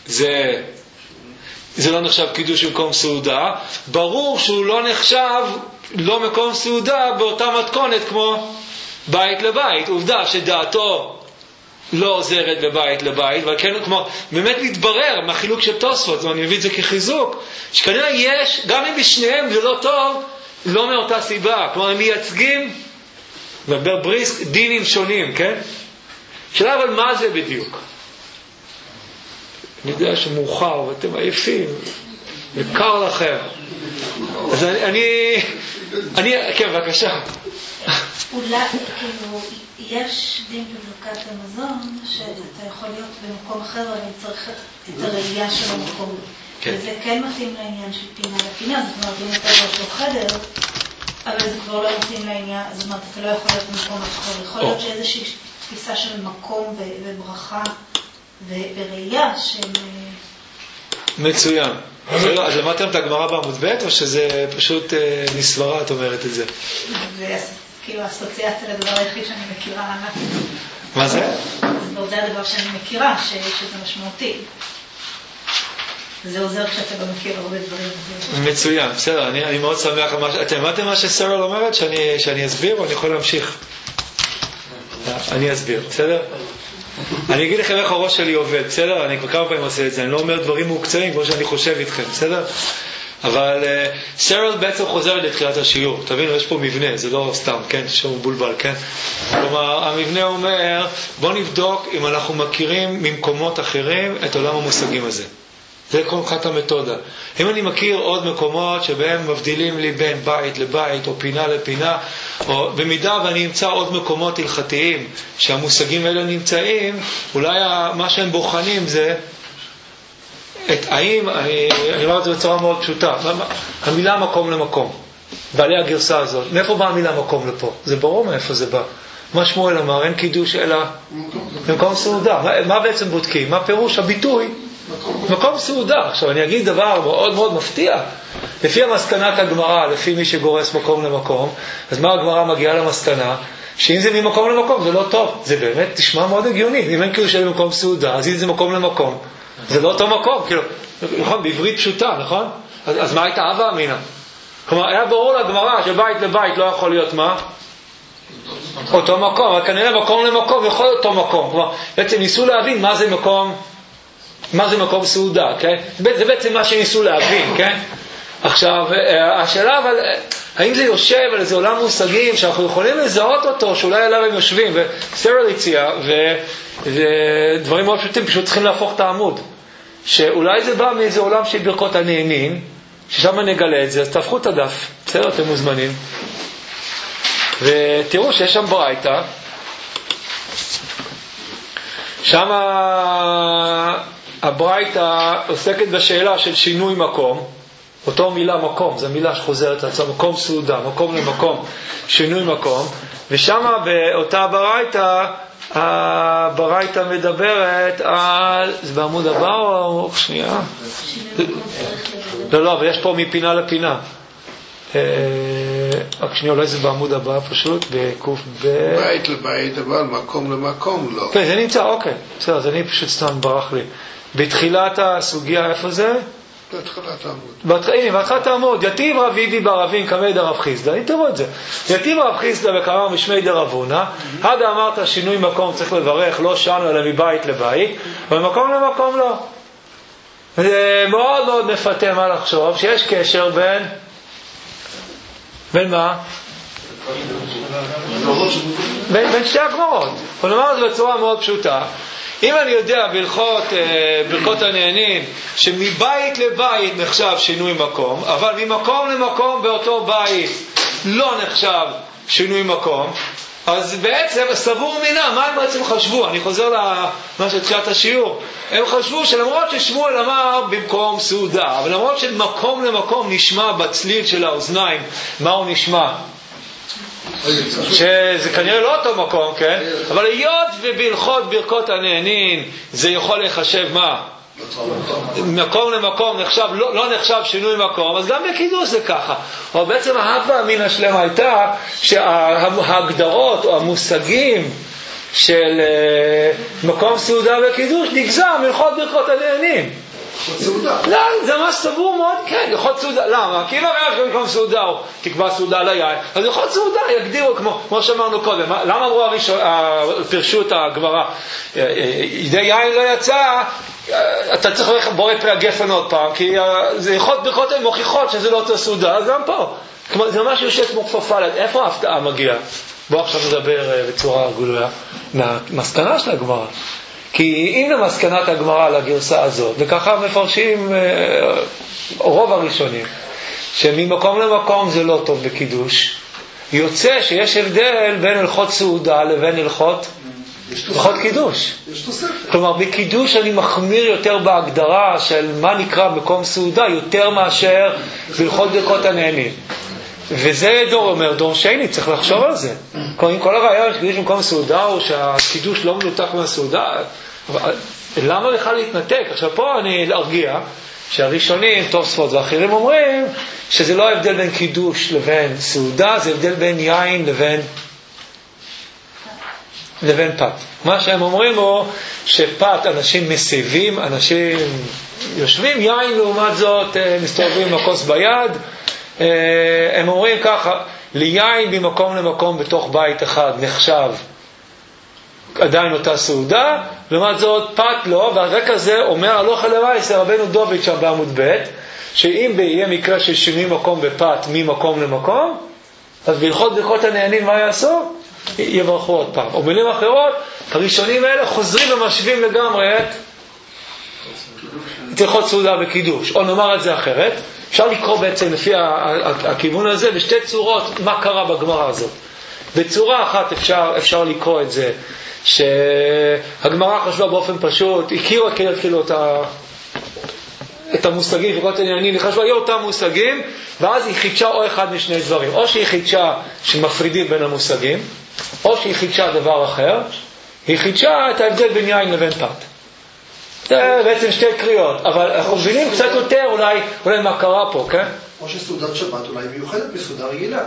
זה לא נחשב קידוש מקום סעודה, ברור שהוא לא נחשב לא מקום סעודה באותה מתכונת כמו בית לבית. עובדה שדעתו לא עוזרת בבית לבית, אבל כן, כמו, באמת מתברר מהחילוק של תוספות, אני מביא את זה כחיזוק, שכנראה יש, גם אם בשניהם זה לא טוב, לא מאותה סיבה. כלומר, הם מייצגים, בבריסק, דינים שונים, כן? שאלה אבל מה זה בדיוק? אני יודע שמאוחר ואתם עייפים, וקר לכם. אז אני, כן, בבקשה. אולי, כאילו, יש דין בברכת המזון שאתה יכול להיות במקום אחר, אבל צריך את הראייה של המקום. וזה כן מתאים לעניין של פינה לפינה, זאת אומרת, אם אתה לא חדר, אבל זה כבר לא מתאים לעניין, זאת אומרת, אתה לא יכול להיות במקום אחר. יכול להיות שאיזושהי תפיסה של מקום וברכה וראייה של... מצוין. אז למדתם את הגמרא בעמוד ב' או שזה פשוט נסברה, את אומרת את זה? זה כאילו אסוציאציה לדבר היחיד שאני מכירה ענק. מה זה? זה הדבר שאני מכירה, שזה משמעותי. זה עוזר כשאתה לא מכיר הרבה דברים. מצוין, בסדר, אני מאוד שמח. אתם אמרתם מה שסרל אומרת, שאני אסביר או אני יכול להמשיך? אני אסביר, בסדר? אני אגיד לכם איך הראש שלי עובד, בסדר? אני כבר כמה פעמים עושה את זה, אני לא אומר דברים מוקצרים כמו שאני חושב איתכם, בסדר? אבל סרל בעצם חוזר לתחילת השיעור, תבינו, יש פה מבנה, זה לא סתם, כן? שהוא בולבל, כן? כלומר, המבנה אומר, בוא נבדוק אם אנחנו מכירים ממקומות אחרים את עולם המושגים הזה. זה כל כך המתודה. אם אני מכיר עוד מקומות שבהם מבדילים לי בין בית לבית או פינה לפינה, או במידה ואני אמצא עוד מקומות הלכתיים שהמושגים האלה נמצאים, אולי מה שהם בוחנים זה האם, אני אומר את זה בצורה מאוד פשוטה, המילה מקום למקום, בעלי הגרסה הזאת, מאיפה באה המילה מקום לפה? זה ברור מאיפה זה בא. מה שמואל אמר, אין קידוש אלא מקום סעודה. מה בעצם בודקים? מה פירוש הביטוי? מקום סעודה. עכשיו אני אגיד דבר מאוד מאוד מפתיע. לפי המסקנת הגמרא, לפי מי שגורס מקום למקום, אז מה הגמרא מגיעה למסקנה? שאם זה ממקום למקום זה לא טוב. זה באמת תשמע מאוד הגיוני. אם אין קידוש אלא מקום סעודה, אז אם זה מקום למקום, זה לא אותו מקום. כאילו, נכון, בעברית פשוטה, נכון? אז מה הייתה הווה אמינה? כלומר, היה ברור לגמרא שבית לבית לא יכול להיות מה? אותו מקום, אבל כנראה מקום למקום יכול להיות אותו מקום. כלומר, בעצם ניסו להבין מה זה מקום סעודה, כן? זה בעצם מה שניסו להבין, כן? עכשיו, השאלה אבל, האם זה יושב על איזה עולם מושגים שאנחנו יכולים לזהות אותו, שאולי עליו הם יושבים, וסרל הציע, ודברים מאוד פשוטים, פשוט צריכים להפוך את העמוד. שאולי זה בא מאיזה עולם של ברכות הנהנין, ששם נגלה את זה, אז תהפכו את הדף, בסדר, אתם מוזמנים. ותראו שיש שם ברייתא, שם הברייתא עוסקת בשאלה של שינוי מקום, אותו מילה מקום, זו מילה שחוזרת לעצמה, מקום סעודה, מקום למקום, שינוי מקום, ושם באותה הברייתא מדברת על, זה בעמוד הבא או שנייה? לא, אבל יש פה מפינה לפינה. רק שנייה, אולי זה בעמוד הבא פשוט, בקוף בית לבית, אבל מקום למקום לא. זה נמצא, אוקיי, בסדר, אז אני פשוט סתם ברח לי. בתחילת הסוגיה, איפה זה? בתחילת העמוד. הנה, בהתחלת העמוד, יתיב רב איבי בערבים כמי דרב חיסדא, אני תראו את זה. יתיב רב חיסדא וכמה משמי דרב הונא, עד אמרת שינוי מקום צריך לברך, לא שנו אלא מבית לבית, ומקום למקום לא. זה מאוד מאוד מפתה מה לחשוב, שיש קשר בין מה? בין שתי הגמרות. אבל נאמר את זה בצורה מאוד פשוטה. אם אני יודע בהלכות ברכות הנהנין שמבית לבית נחשב שינוי מקום, אבל ממקום למקום באותו בית לא נחשב שינוי מקום, אז בעצם סבור מינה, מה הם בעצם חשבו? אני חוזר למה שתחילת השיעור. הם חשבו שלמרות ששמואל אמר במקום סעודה, אבל למרות שמקום למקום נשמע בצליל של האוזניים, מה הוא נשמע? שזה כנראה לא אותו מקום, כן? אבל היות ובהלכות ברכות הנהנין זה יכול לחשב מה? מקום למקום נחשב, לא נחשב שינוי מקום, אז גם בקידוש זה ככה. אבל בעצם ההווה מן השלמה הייתה שההגדרות או המושגים של מקום סעודה וקידוש נגזר מהלכות ברכות הנהנין. לא, זה ממש סבור מאוד, כן, הלכות סעודה. למה? כי אם הרי במקום סעודה הוא תקבע סעודה ליין, אז הלכות סעודה יגדירו כמו שאמרנו קודם. למה אמרו פרשו את הגמרא? ידי יין לא יצא, אתה צריך ללכת בורא פרי הגפן עוד פעם, כי זה הלכות ברכות הן מוכיחות שזה לא אותה סעודה, אז גם פה. כלומר, זה ממש יושב כמו כפפה, איפה ההפתעה מגיעה? בואו עכשיו נדבר בצורה גלויה מהמסקנה של הגמרא. כי אם למסקנת הגמרא על הגרסה הזאת, וככה מפרשים רוב הראשונים, שממקום למקום זה לא טוב בקידוש, יוצא שיש הבדל בין הלכות סעודה לבין הלכות קידוש. כלומר, בקידוש אני מחמיר יותר בהגדרה של מה נקרא מקום סעודה, יותר מאשר בהלכות ברכות הנהנין. וזה דור שני, צריך לחשוב על זה. כל הרעיון שקידוש במקום סעודה הוא שהקידוש לא מנותק מהסעודה, למה לך להתנתק? עכשיו פה אני ארגיע שהראשונים, תוספות ואחרים אומרים שזה לא הבדל בין קידוש לבין סעודה, זה הבדל בין יין לבין פת. מה שהם אומרים הוא שפת אנשים מסבים, אנשים יושבים, יין לעומת זאת מסתובבים עם הכוס ביד. הם אומרים ככה, ליין ממקום למקום בתוך בית אחד נחשב עדיין אותה סעודה, לעומת זאת פת לא, והרקע זה אומר הלוך אלוהי רבנו דוד שם בעמוד ב', שאם יהיה מקרה של שינוי מקום בפת ממקום למקום, אז בהלכות ברכות הנהנין מה יעשו? יברכו עוד פעם. או במילים אחרות, הראשונים האלה חוזרים ומשווים לגמרי את הלכות סעודה וקידוש. או נאמר את זה אחרת, אפשר לקרוא בעצם לפי הכיוון הזה בשתי צורות מה קרה בגמרא הזאת. בצורה אחת אפשר לקרוא את זה שהגמרא חשבה באופן פשוט, הכירה כאילו את המושגים של ברכות הנהנין, היא חשבה אותם מושגים, ואז היא חידשה או אחד משני דברים, או שהיא חידשה שמפרידים בין המושגים, או שהיא חידשה דבר אחר, היא חידשה את ההבדל בין יין לבין פת. זה בעצם שתי קריאות, אבל אנחנו מבינים קצת יותר אולי מה קרה פה, כן? או שסעודת שבת אולי מיוחדת מסעודה רגילה.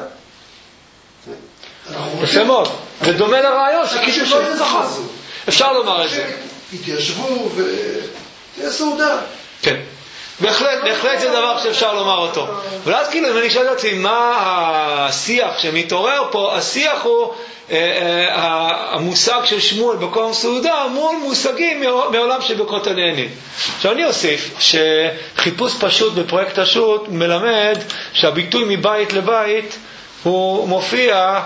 יפה מאוד, זה דומה לרעיון שקידוש לא יזכר. אפשר לומר את זה. התיישבו ותהיה סעודה. כן, בהחלט זה דבר שאפשר לומר אותו. ואז כאילו אם אני שואל את עצמי מה השיח שמתעורר פה, השיח הוא המושג של שמואל בקום סעודה מול מושגים מעולם של ברכות הנהנים. עכשיו אני אוסיף שחיפוש פשוט בפרויקט השו"ת מלמד שהביטוי מבית לבית הוא מופיע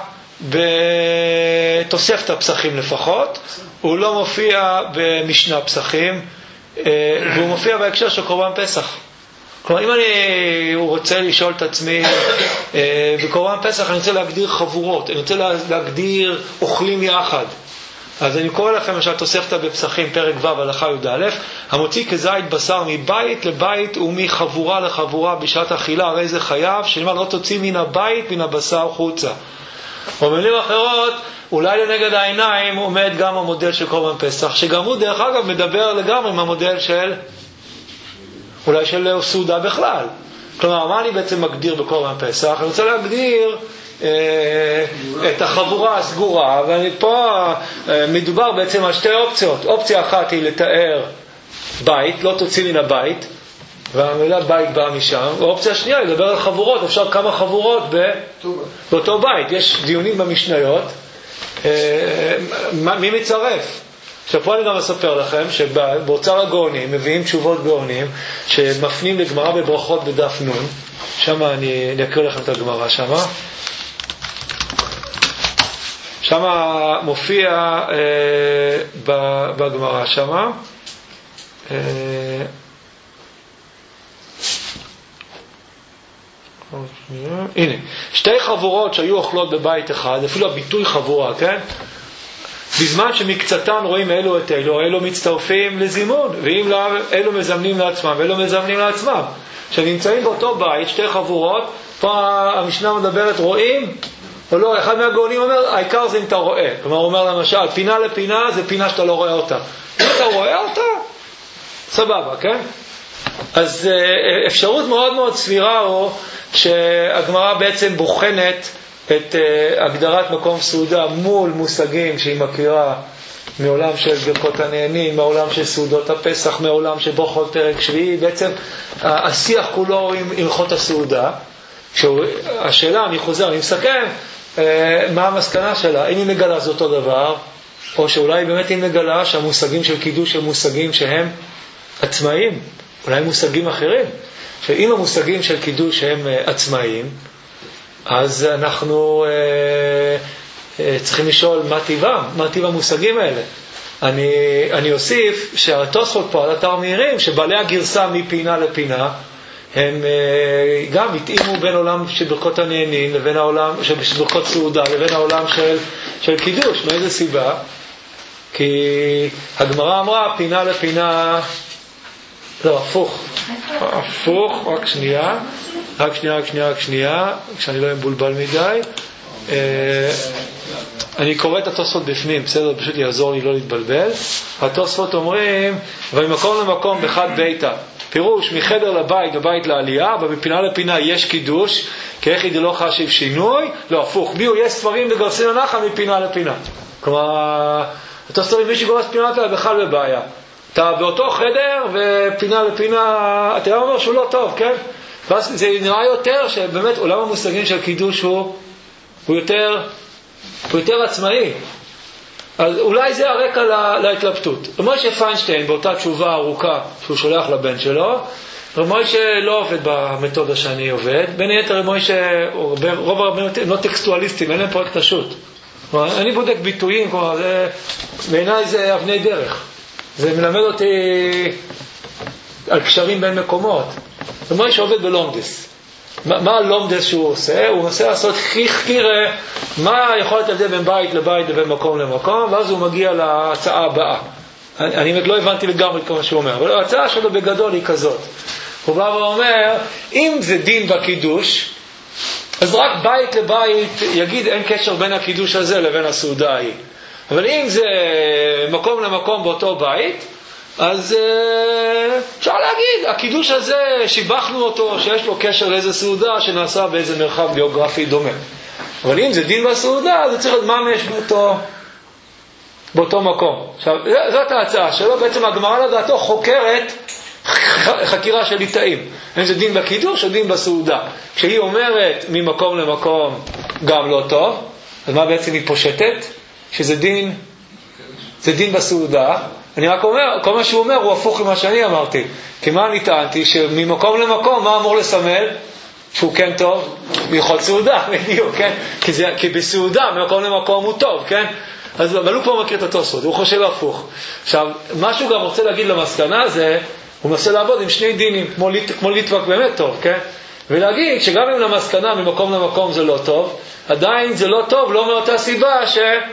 בתוספת הפסחים לפחות, הוא לא מופיע במשנה פסחים, והוא מופיע בהקשר של קורבן פסח. כלומר, אם אני רוצה לשאול את עצמי, בקורבן פסח אני רוצה להגדיר חבורות, אני רוצה להגדיר אוכלים יחד. אז אני קורא לכם שהתוספתא בפסחים, פרק ו' הלכה י"א, המוציא כזית בשר מבית לבית ומחבורה לחבורה בשעת אכילה, הרי זה חייב, שנאמר לא תוציא מן הבית מן הבשר חוצה. במילים אחרות, אולי לנגד העיניים עומד גם המודל של קורבן פסח, שגם הוא דרך אגב מדבר לגמרי עם המודל של אולי של סעודה בכלל. כלומר, מה אני בעצם מגדיר בקורבן פסח? אני רוצה להגדיר את החבורה הסגורה, ופה מדובר בעצם על שתי אופציות. אופציה אחת היא לתאר בית, לא תוציא מן הבית, והמילה בית באה משם. ואופציה שנייה היא לדבר על חבורות, אפשר כמה חבורות באותו בית. יש דיונים במשניות, מי מצרף? עכשיו פה אני גם אספר לכם שבאוצר הגאונים מביאים תשובות גאונים שמפנים לגמרא בברכות בדף נון. שם אני אקריא לכם את הגמרא שמה. שמה מופיע בגמרא שמה. הנה, שתי חבורות שהיו אוכלות בבית אחד, אפילו הביטוי חבורה, כן? בזמן שמקצתן רואים אלו את אלו מצטרפים לזימון, ואם לא, אלו מזמנים לעצמם, ואלו מזמנים לעצמם. שנמצאים באותו בית, שתי חבורות, פה המשנה מדברת רואים, או לא, אחד מהגאונים אומר, העיקר זה אם אתה רואה. כלומר, הוא אומר למשל, פינה לפינה זה פינה שאתה לא רואה אותה. אם אתה רואה אותה, סבבה, כן? אז אפשרות מאוד מאוד סבירה הוא שהגמרא בעצם בוחנת את הגדרת מקום סעודה מול מושגים שהיא מכירה מעולם של ברכות הנהנים, מעולם של סעודות הפסח, מעולם של ברכות פרק שביעי. בעצם השיח כולו עם הלכות הסעודה. השאלה, אני חוזר, אני מסכם, מה המסקנה שלה? אם היא מגלה זה אותו דבר, או שאולי באמת היא מגלה שהמושגים של קידוש הם מושגים שהם עצמאיים, אולי מושגים אחרים. שאם המושגים של קידוש הם עצמאיים, אז אנחנו צריכים לשאול מה טבעם, מה טבע המושגים האלה. אני אוסיף שהתוספות פה על אתר מהירים, שבעלי הגרסה מפינה לפינה, הם גם התאימו בין עולם של ברכות הנהנים לבין העולם של ברכות סעודה לבין העולם של קידוש. מאיזה סיבה? כי הגמרא אמרה פינה לפינה, לא, הפוך, רק שנייה, כשאני לא מבולבל מדי. אני קורא את התוספות בפנים, בסדר, פשוט יעזור לי לא להתבלבל. התוספות אומרים, וממקום למקום בחד ביתה, פירוש מחדר לבית ובית לעלייה, ומפינה לפינה יש קידוש, כי איך ידע לא חשיב שינוי, לא, הפוך, ביו, יש ספרים בגרסין הנחל מפינה לפינה. כלומר, התוספות אומרים, מי שגורס פינה לפינה בכלל בבעיה. אתה באותו חדר ופינה לפינה, אתה לא אומר שהוא לא טוב, כן? ואז זה נראה יותר שבאמת עולם המושגים של קידוש הוא יותר עצמאי. אז אולי זה הרקע להתלבטות. מוישה פיינשטיין באותה תשובה ארוכה שהוא שולח לבן שלו, מוישה לא עובד במתודה שאני עובד, בין היתר מוישה, רוב הרבים לא טקסטואליסטים, אין להם פרויקט השו"ת. אני בודק ביטויים, כלומר, בעיניי זה אבני דרך. זה מלמד אותי על קשרים בין מקומות. מוישה עובד בלומדס. מה הלומדס שהוא עושה? הוא מנסה לעשות חירה, מה יכול להיות הבדל בין בית לבית לבין מקום למקום, ואז הוא מגיע להצעה הבאה. אני לא הבנתי לגמרי את מה שהוא אומר, אבל ההצעה שלו בגדול היא כזאת. הוא בא ואומר, אם זה דין בקידוש, אז רק בית לבית יגיד אין קשר בין הקידוש הזה לבין הסעודה ההיא. אבל אם זה מקום למקום באותו בית, אז אפשר להגיד, הקידוש הזה שיבחנו אותו, שיש לו קשר לאיזה סעודה שנעשה באיזה מרחב גיאוגרפי דומה. אבל אם זה דין בסעודה, זה צריך לדממש באותו מקום. עכשיו, זאת ההצעה שלו, בעצם הגמרא לדעתו חוקרת חקירה של ליטאים. אם זה דין בקידוש או דין בסעודה. כשהיא אומרת ממקום למקום גם לא טוב, אז מה בעצם היא פושטת? שזה דין, זה דין בסעודה. אני רק אומר, כל מה שהוא אומר הוא הפוך למה שאני אמרתי. כי מה אני טענתי? שממקום למקום מה אמור לסמל? שהוא כן טוב? מלכות סעודה, בדיוק, כן? כי בסעודה ממקום למקום הוא טוב, כן? אבל הוא פה מכיר את התוספות, הוא חושב הפוך. עכשיו, מה שהוא גם רוצה להגיד למסקנה זה, הוא מנסה לעבוד עם שני דינים, כמו ליטבק באמת טוב, כן? ולהגיד שגם אם למסקנה ממקום למקום זה לא טוב, עדיין זה לא טוב, לא מאותה סיבה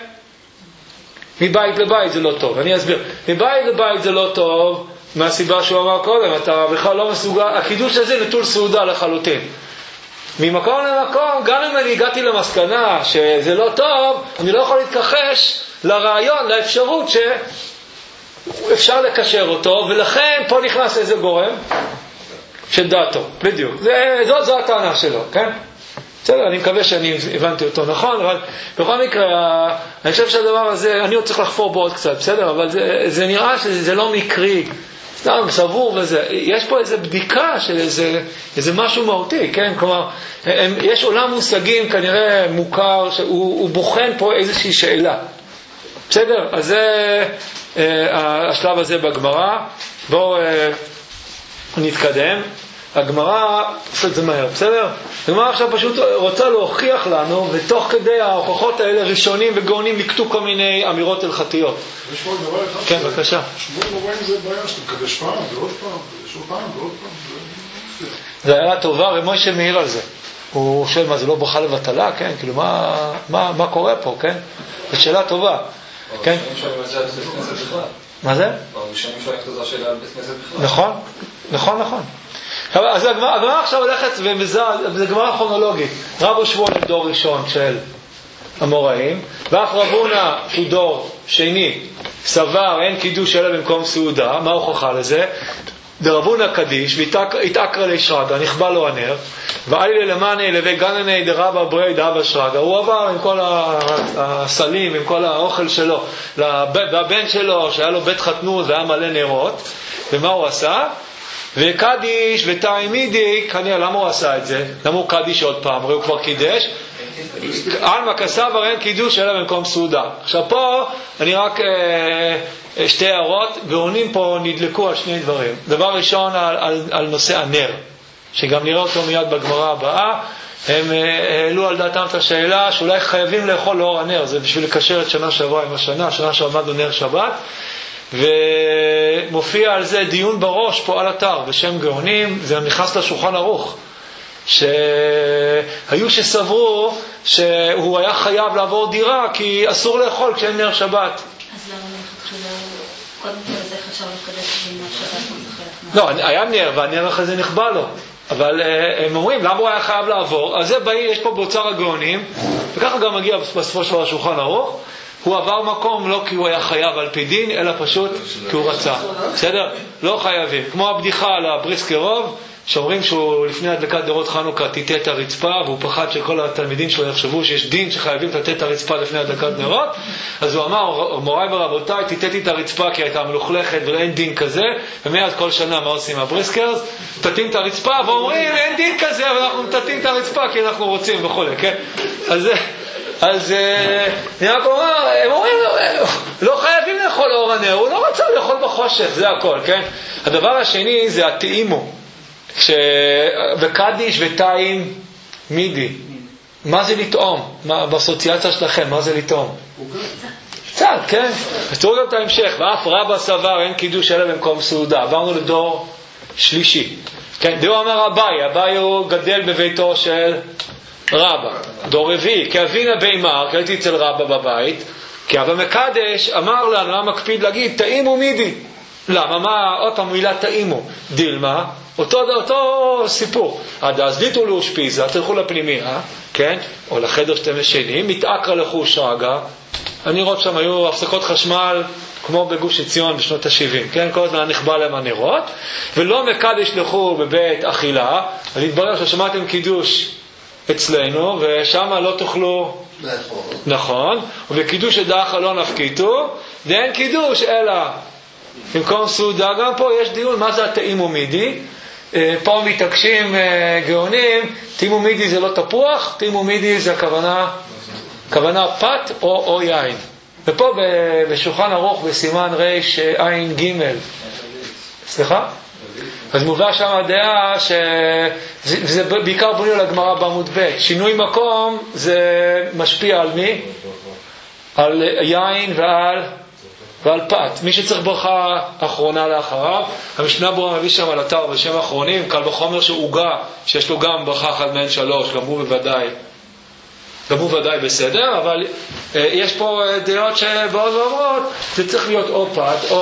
מבית לבית זה לא טוב. אני אסביר. מבית לבית זה לא טוב, מהסיבה שהוא אמר קודם, אתה בכלל לא מסוגל, הקידוש הזה נטול סעודה לחלוטין. ממקום למקום, גם אם אני הגעתי למסקנה שזה לא טוב, אני לא יכול להתכחש לרעיון, לאפשרות שאפשר לקשר אותו, ולכן פה נכנס איזה גורם של דעתו, בדיוק. זו הטענה שלו, כן? בסדר, אני מקווה שאני הבנתי אותו נכון, אבל בכל מקרה, אני חושב שהדבר הזה, אני עוד צריך לחפור בו עוד קצת, בסדר? אבל זה נראה שזה לא מקרי, סתם, סבור וזה. יש פה איזו בדיקה של איזה משהו מהותי, כן? כלומר, יש עולם מושגים כנראה מוכר, שהוא בוחן פה איזושהי שאלה. בסדר? אז זה השלב הזה בגמרא. בואו נתקדם. הגמרא, עושה את זה מהר, בסדר? הגמרא עכשיו פשוט רוצה להוכיח לנו, ותוך כדי ההוכחות האלה ראשונים וגאונים לקטו כל מיני אמירות הלכתיות. יש פה דבר אחד. כן, בבקשה. שמואל מובן זה בעיה, שאתה מקדש פעם ועוד פעם, ועוד פעם ועוד פעם. זה היה טובה, ומשה מעיר על זה. הוא שואל מה, זה לא ברכה לבטלה, כן? כאילו, מה קורה פה, כן? זו שאלה טובה. כן? מה זה? נכון, נכון, נכון. אז הגמרא עכשיו הולכת וזה גמרא כרונולוגית. רבו שמואל הוא דור ראשון של המוראים, ואף רבונה שהוא דור שני סבר אין קידוש אלא במקום סעודה. מה ההוכחה לזה? דרבונה קדיש והתעקרא לי שרגא, נכבה לו הנר, ואלי למאני לבי גנני דרבא ברי דאבא שרגא. הוא עבר עם כל הסלים, עם כל האוכל שלו והבן שלו שהיה לו בית חתנות והיה מלא נרות. ומה הוא עשה? וקדיש ותאימידי, כנראה למה הוא עשה את זה? למה הוא קדיש עוד פעם? הרי הוא כבר קידש. אלמה כסבר אין קידוש אלא במקום סעודה. עכשיו פה אני רק שתי הערות, גאונים פה נדלקו על שני דברים. דבר ראשון על נושא הנר, שגם נראה אותו מיד בגמרא הבאה. הם העלו על דעתם את השאלה שאולי חייבים לאכול לאור הנר, זה בשביל לקשר את שנה שעברה עם השנה שעמדנו נר שבת, ומופיע על זה דיון בראש פה על אתר בשם גאונים. זה נכנס לשולחן ערוך, שהיו שסברו שהוא היה חייב לעבור דירה כי אסור לאכול כשאין נר שבת. אז למה קודם כל זה חשב לקדש בנר שבת? לא, היה נר והנר אחרי זה נכבה לו, אבל הם אומרים למה הוא היה חייב לעבור. אז זה יש פה באוצר הגאונים, וככה גם מגיע בסופו של השולחן ערוך. הוא עבר מקום לא כי הוא היה חייב על פי דין, אלא פשוט כי הוא רצה. בסדר? לא חייבים. כמו הבדיחה על הבריסקרוב, שאומרים שהוא לפני הדלקת נרות חנוכה תיתה את הרצפה, והוא פחד שכל התלמידים שלו יחשבו שיש דין שחייבים לתת את הרצפה לפני הדלקת נרות. אז הוא אמר, מוריי ורבותיי, תיתתי את הרצפה כי הייתה מלוכלכת ואין דין כזה. ומאז כל שנה מה עושים הבריסקרס? תתים את הרצפה ואומרים אין דין כזה, אבל אנחנו תתים את הרצפה כי אנחנו רוצים וכו', כן? אז אני רק אומר, הם אומרים, לא חייבים לאכול לאור הנר, הוא לא רצה לאכול בחושך, זה הכל, כן? הדבר השני זה התאימו, וקדיש ותאים מידי. מה זה לטעום? באסוציאציה שלכם, מה זה לטעום? קצת, כן? אז תראו גם את ההמשך, ואף רבא סבר אין קידוש אלא במקום סעודה. עברנו לדור שלישי. כן, דור אמר אביי הוא גדל בביתו של רבא. דור רביעי, כי אבינה בימר, כי הייתי אצל רבא בבית, כי אבא מקדש אמר לנו, למה מקפיד להגיד, תאימו מידי. למה? מה? עוד פעם מילה תאימו. דילמה, אותו סיפור. עד אז ליטו לאושפיזה, תלכו לפנימיה, כן? או לחדר שאתם ישנים, מתעקרא לחוש רגע. אני רואה שם היו הפסקות חשמל, כמו בגוש עציון בשנות ה-70, כן? כל הזמן נכבה להם הנרות, ולא מקדש לכו בבית אכילה, אז התברר ששמעתם קידוש אצלנו, ושם לא תוכלו נכון, ובקידוש דאחה לא נפקיתו, ואין קידוש אלא במקום סעודה. גם פה יש דיון מה זה התאימו מידי. פה מתעקשים גאונים, תאימו מידי זה לא תפוח, תאימו מידי זה הכוונה פת או יין. ופה בשולחן ערוך בסימן רש עין ג', סליחה? אז מובא שם הדעה שזה בעיקר בוני על הגמרא בעמוד ב', שינוי מקום זה משפיע על מי? על יין ועל פת. מי שצריך ברכה אחרונה לאחריו, המשנה ברורה מביא שם על אתר בשם האחרונים, קל וחומר שעוגה שיש לו גם ברכה אחת מהן 3, גם הוא ודאי בסדר, אבל יש פה דעות שבאות ואומרות זה צריך להיות או פת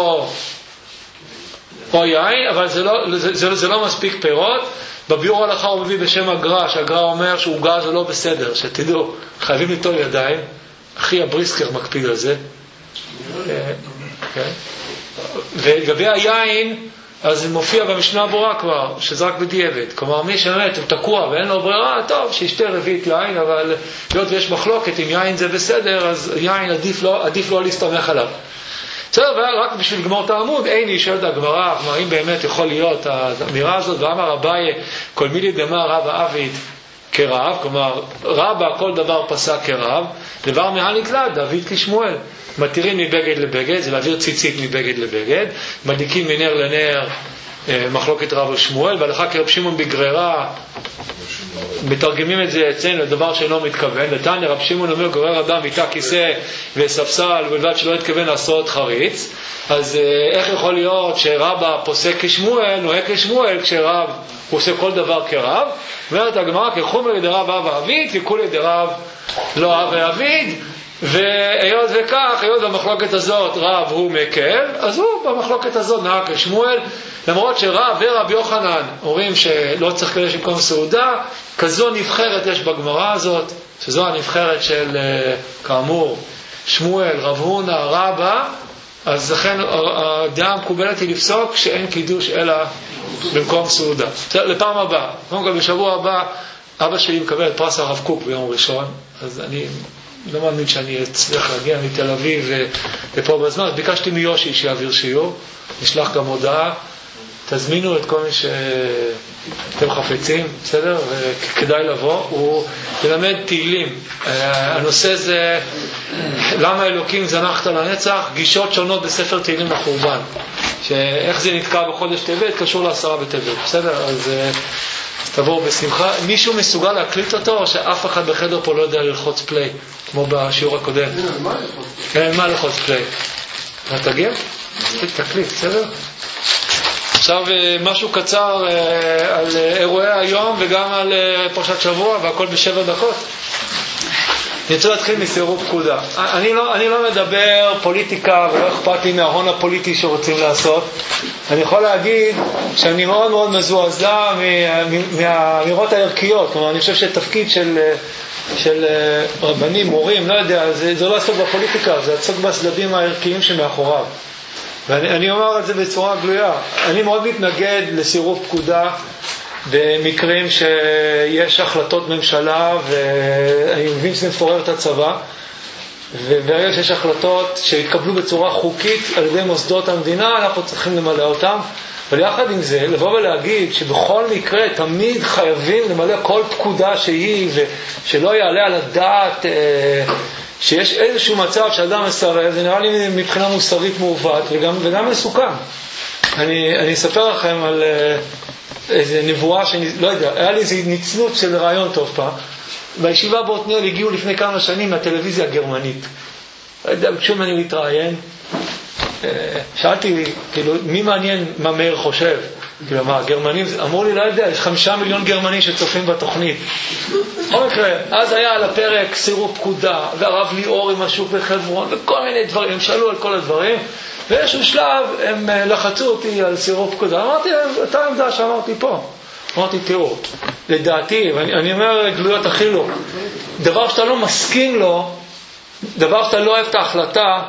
או יין, אבל זה לא מספיק פירות. בביאור הלכה הוא מביא בשם הגר"א, שהגר"א אומר שעוגה זה לא בסדר, שתדעו, חייבים ליטול ידיים. אחי הבריסקר מקפיד על זה. ולגבי היין, אז זה מופיע במשנה ברורה כבר, שזה רק בדיעבד. כלומר, מי שבאמת הוא תקוע ואין לו ברירה, טוב, שישתה רביעית יין, אבל היות ויש מחלוקת, אם יין זה בסדר, אז יין עדיף לא להסתמך עליו. בסדר, רק בשביל לגמור את העמוד, אין לי שואלת הגמרא, אם באמת יכול להיות האמירה הזאת, ואמר אביי, כל מילי דמה רב עביד כרב, כלומר, רבא כל דבר פסק כרב, דבר מהנקלט, דוד כשמואל. מתירים מבגד לבגד, זה להעביר ציצית מבגד לבגד, מדליקים מנר לנר, מחלוקת רב ושמואל, והלכה כרב שמעון בגררה, מתרגמים את זה אצלנו לדבר שאינו מתכוון. לתניא רב שמעון אומר גורר אדם מיטה כיסא וספסל ובלבד שלא התכוון לעשות חריץ. אז איך יכול להיות שרבא פוסק כשמואל, נוהג כשמואל, כשרב הוא עושה כל דבר כרב? אומרת הגמרא כחומר דרב אב אביד וכולי דרב לא אב אביד. והיות וכך, היות במחלוקת הזאת רב הוא מקל, אז הוא במחלוקת הזאת נהג כשמואל, למרות שרב ורב יוחנן אומרים שלא צריך קדש במקום סעודה. כזו נבחרת יש בגמרא הזאת, שזו הנבחרת של כאמור שמואל, רב הונא, רבא. אז לכן הדעה המקובלת היא לפסוק שאין קידוש אלא במקום סעודה. לפעם הבאה, קודם כל בשבוע הבא אבא שלי מקבל את פרס הרב קוק ביום ראשון, אז אני לא מאמין שאני אצליח להגיע מתל אביב לפה בזמן. אז ביקשתי מיושי שיעביר שיעור, נשלח גם הודעה, תזמינו את כל מי שאתם חפצים, בסדר? וכדאי לבוא. הוא ילמד תהילים. הנושא זה למה אלוקים זנחת לנצח, גישות שונות בספר תהילים לחורבן, שאיך זה נתקע בחודש טבת קשור לעשרה בטבת, בסדר? אז תבואו בשמחה. מישהו מסוגל להקליט אותו, או שאף אחד בחדר פה לא יודע ללחוץ פליי כמו בשיעור הקודם? אין מה ללחוץ פליי. תגיע? תקליט, בסדר? עכשיו משהו קצר על אירועי היום וגם על פרשת שבוע, והכל ב7 דקות. אני רוצה להתחיל מסירוב פקודה. אני לא מדבר פוליטיקה ולא אכפת לי מההון הפוליטי שרוצים לעשות. אני יכול להגיד שאני מאוד מאוד מזועזע מהאמירות הערכיות. כלומר, אני חושב שתפקיד של רבנים, מורים, לא יודע, זה לא לעסוק בפוליטיקה, זה לעסוק בסדדים הערכיים שמאחוריו. ואני אומר את זה בצורה גלויה. אני מאוד מתנגד לסירוב פקודה במקרים שיש החלטות ממשלה, ואני מבין שזה מפורר את הצבא, וברגע שיש החלטות שהתקבלו בצורה חוקית על ידי מוסדות המדינה, אנחנו צריכים למלא אותם. אבל יחד עם זה, לבוא ולהגיד שבכל מקרה תמיד חייבים למלא כל פקודה שהיא, ושלא יעלה על הדעת שיש איזשהו מצב שאדם מסרב, זה נראה לי מבחינה מוסרית מעוות וגם מסוכן. אני אספר לכם על איזה נבואה לא יודע, היה לי איזה ניצלות של רעיון טוב פעם. בישיבה בעתניאל הגיעו לפני כמה שנים מהטלוויזיה הגרמנית. לא יודע, ביקשו ממני להתראיין. שאלתי, כאילו, מי מעניין מה מאיר חושב? כאילו, מה, גרמנים, אמרו לי, לא יודע, יש 5 מיליון גרמנים שצופים בתוכנית. בכל מקרה, אז היה על הפרק סירוב פקודה, והרב ליאור עם השוק בחברון, וכל מיני דברים, הם שאלו על כל הדברים, באיזשהו שלב הם לחצו אותי על סירוב פקודה. אמרתי להם, אותה עמדה שאמרתי פה. אמרתי, תראו, לדעתי, ואני אומר גלויות הכי לא, דבר שאתה לא מסכים לו, דבר שאתה לא אוהב את ההחלטה,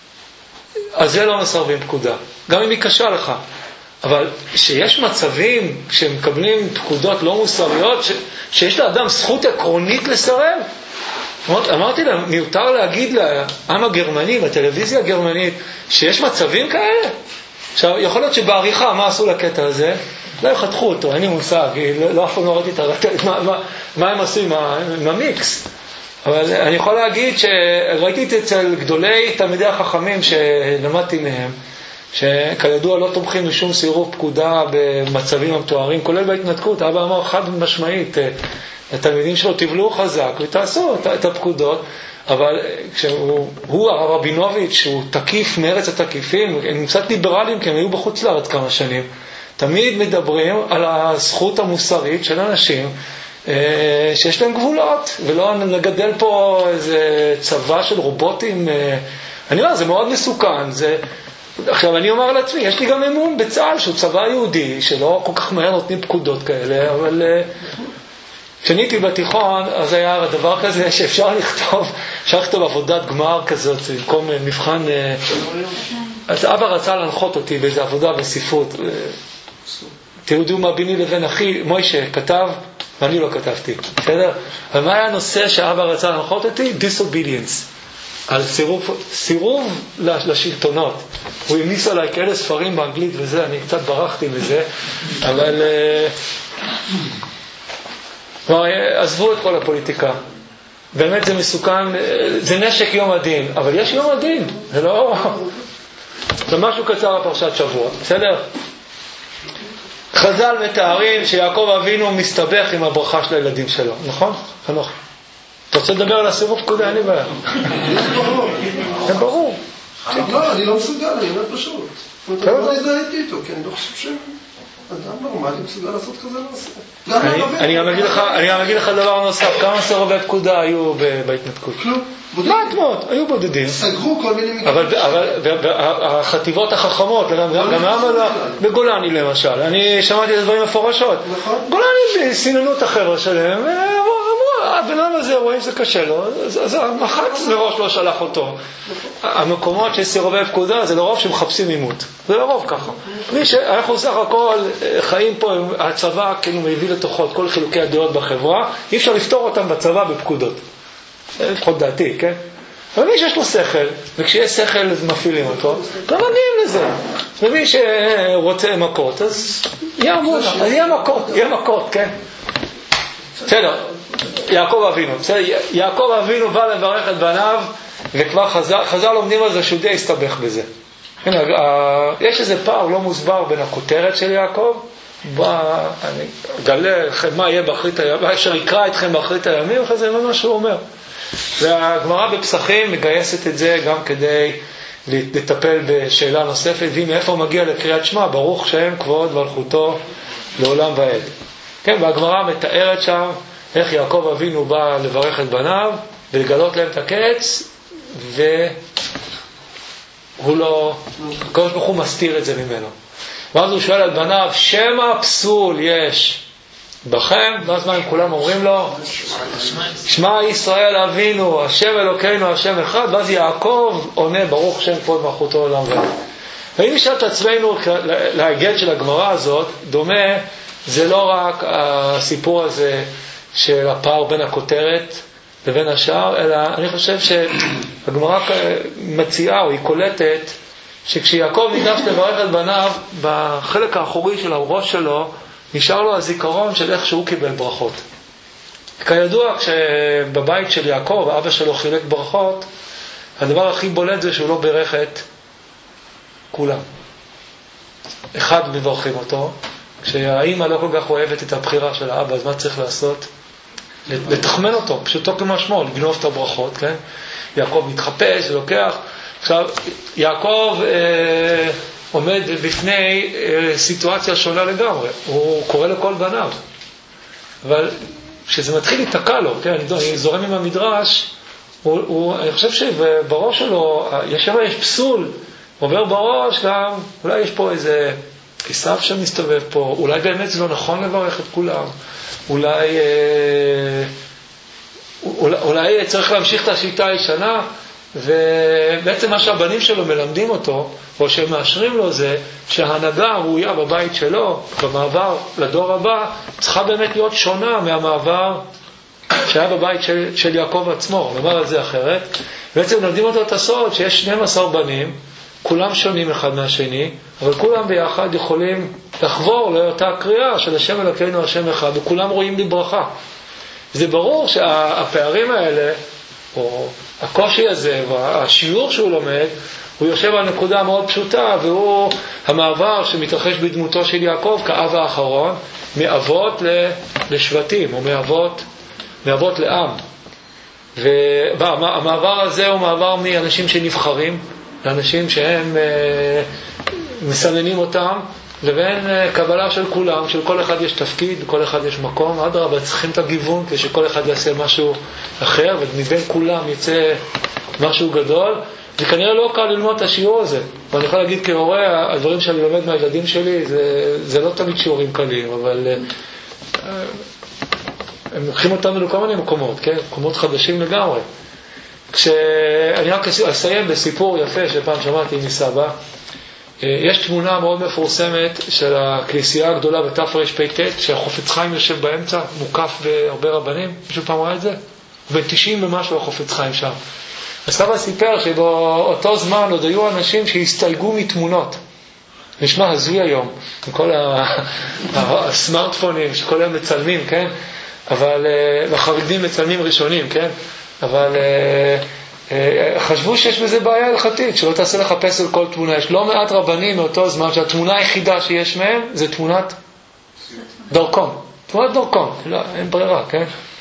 אז זה לא מסרבים פקודה. גם אם היא קשה לך. אבל שיש מצבים שמקבלים פקודות לא מוסריות, שיש לאדם זכות עקרונית לסרב, אמרתי להם, מיותר להגיד לעם הגרמני, בטלוויזיה הגרמנית, שיש מצבים כאלה. עכשיו, יכול להיות שבעריכה, מה עשו לקטע הזה? לא יחתכו אותו, אין לי מושג, לא אף פעם לא ראיתי את הרטט, מה הם עשו עם המיקס. אבל אני יכול להגיד שראיתי את זה אצל גדולי תלמידי החכמים שלמדתי מהם, שכידוע לא תומכים בשום סירוב פקודה במצבים המתוארים, כולל בהתנתקות. אבא אמר חד משמעית, התלמידים שלו תבלעו חזק ותעשו את הפקודות, אבל כשהוא הרבינוביץ' שהוא תקיף מארץ התקיפים, הם קצת ליברליים כי הם היו בחוץ לארץ כמה שנים, תמיד מדברים על הזכות המוסרית של אנשים שיש להם גבולות, ולא נגדל פה איזה צבא של רובוטים. אני אומר, זה מאוד מסוכן. עכשיו אני אומר לעצמי, יש לי גם אמון בצה"ל שהוא צבא יהודי, שלא כל כך מהר נותנים פקודות כאלה, אבל כשניתי בתיכון, אז היה דבר כזה שאפשר לכתוב עבודת גמר כזאת, במקום מבחן. אז אבא רצה להנחות אותי באיזו עבודה בספרות. תראו מה ביני לבין אחי, מוישה כתב, ואני לא כתבתי, בסדר? אבל מה היה הנושא שאבא רצה להנחות אותי? Disobedience. על סירוב לשלטונות. הוא המניס עליי כאלה ספרים באנגלית וזה, אני קצת ברחתי מזה, אבל עזבו את כל הפוליטיקה. באמת זה מסוכן, זה נשק יום הדין, אבל יש יום הדין, זה לא... זה משהו קצר לפרשת שבוע, בסדר? חז"ל מתארים שיעקב אבינו מסתבך עם הברכה של הילדים שלו, נכון? חנוך. אתה רוצה לדבר על הסירוב פקודה? אין לי בעיה. זה ברור. לא, אני לא מסוגל, אני אומר פשוט. אתה לא הזדהיתי איתו, כי אני לא חושב שאדם נורמלי מסוגל לעשות כזה מעשה. אני אגיד לך דבר נוסף, כמה סירובי פקודה היו בהתנתקות? כלום. מעט, היו בודדים. סגרו כל מיני מקרים. אבל החטיבות החכמות, גם בגולני למשל, אני שמעתי את הדברים מפורשות. גולני סיננו את החבר'ה שלהם, הבן אדם הזה רואים שזה קשה לו, אז המחץ מראש לא שלח אותו. המקומות של סירובי פקודה זה לרוב שמחפשים עימות, זה לרוב ככה. אנחנו סך הכל חיים פה, הצבא כאילו מביא לתוכו את כל חילוקי הדעות בחברה, אי אפשר לפתור אותם בצבא בפקודות, לפחות דעתי, כן? אבל מי שיש לו שכל, וכשיש שכל אז מפעילים אותו, לא מגיעים לזה. ומי שרוצה מכות, אז יהיה מכות, כן? בסדר, יעקב אבינו בא לברך את בניו, וכבר חז"ל לומדים על זה שהוא די הסתבך בזה. יש איזה פער לא מוסבר בין הכותרת של יעקב, אני אגלה לכם מה יהיה באחרית הימים, אשר יקרא אתכם באחרית הימים, זה מה שהוא אומר. והגמרא בפסחים מגייסת את זה גם כדי לטפל בשאלה נוספת, והיא מאיפה מגיע לקריאת שמע, ברוך שם כבוד מלכותו לעולם ועד. כן, והגמרא מתארת שם איך יעקב אבינו בא לברך את בניו ולגלות להם את הקץ, והוא לא, הקדוש ברוך הוא מסתיר את זה ממנו. ואז הוא שואל את בניו, שמה פסול יש בכם? ואז מה הם כולם אומרים לו? שמע ישראל אבינו, השם אלוקינו, השם אחד. ואז יעקב עונה, ברוך שם כבוד מלכותו לעולם ועד. ואם נשאל את עצמנו להגד של הגמרא הזאת, דומה, זה לא רק הסיפור הזה של הפער בין הכותרת לבין השאר, אלא אני חושב שהגמרא מציעה או היא קולטת שכשיעקב ניגש לברך את בניו, בחלק האחורי של הראש שלו נשאר לו הזיכרון של איך שהוא קיבל ברכות. כידוע, כשבבית של יעקב אבא שלו חילק ברכות, הדבר הכי בולט זה שהוא לא ברך את כולם. אחד מברכים אותו, כשהאימא לא כל כך אוהבת את הבחירה של האבא, אז מה צריך לעשות? לתחמן אותו, פשוטו כמשמעו, לגנוב את הברכות, כן? יעקב מתחפש, לוקח. עכשיו, יעקב עומד בפני סיטואציה שונה לגמרי. הוא קורא לכל בניו. אבל כשזה מתחיל להתקע לו, כן? אני זורם עם המדרש, אני חושב שבראש שלו, יש פסול, עובר בראש גם, אולי יש פה איזה כיסף שמסתובב פה, אולי באמת זה לא נכון לברך את כולם, אולי צריך להמשיך את השיטה הישנה, ובעצם מה שהבנים שלו מלמדים אותו, או שהם מאשרים לו, זה שההנהגה הראויה בבית שלו, במעבר לדור הבא, צריכה באמת להיות שונה מהמעבר שהיה בבית של יעקב עצמו. נאמר על זה אחרת. בעצם נלמדים אותו את הסוד שיש 12 בנים, כולם שונים אחד מהשני, אבל כולם ביחד יכולים לחבור לאותה קריאה של השם אלוקינו השם אחד, וכולם רואים לי ברכה. זה ברור שהפערים האלה, או הקושי הזה, והשיעור שהוא לומד, הוא יושב על נקודה מאוד פשוטה, והוא המעבר שמתרחש בדמותו של יעקב כאב האחרון, מאבות לשבטים, או מאבות לעם. והמעבר הזה הוא מעבר מאנשים שנבחרים, לאנשים שהם מסננים אותם, לבין קבלה של כולם, של כל אחד יש תפקיד, לכל אחד יש מקום, אדרבה, צריכים את הגיוון כדי שכל אחד יעשה משהו אחר, ומבין כולם יצא משהו גדול. זה כנראה לא קל ללמוד את השיעור הזה, ואני יכול להגיד כהורה, הדברים שאני לומד מהילדים שלי, זה לא תמיד שיעורים קלים, אבל הם לוקחים אותנו לכל מיני מקומות, כן? מקומות חדשים לגמרי. אני רק אסיים בסיפור יפה שפעם שמעתי מסבא. יש תמונה מאוד מפורסמת של הכנסייה הגדולה בתרפ"ט, שהחופץ חיים יושב באמצע, מוקף בהרבה רבנים. מישהו פעם ראה את זה? בין 90 ומשהו החופץ חיים שם. הסבא סיפר שבאותו זמן עוד היו אנשים שהסתייגו מתמונות. נשמע הזוי היום, עם כל הסמארטפונים שכל היום מצלמים, כן? אבל החרדים מצלמים ראשונים, כן? אבל חשבו שיש בזה בעיה הלכתית, שלא תעשה לחפש על כל תמונה. יש לא מעט רבנים מאותו זמן שהתמונה היחידה שיש מהם זה תמונת דרכון. תמונת דרכון, לא, אין ברירה, כן?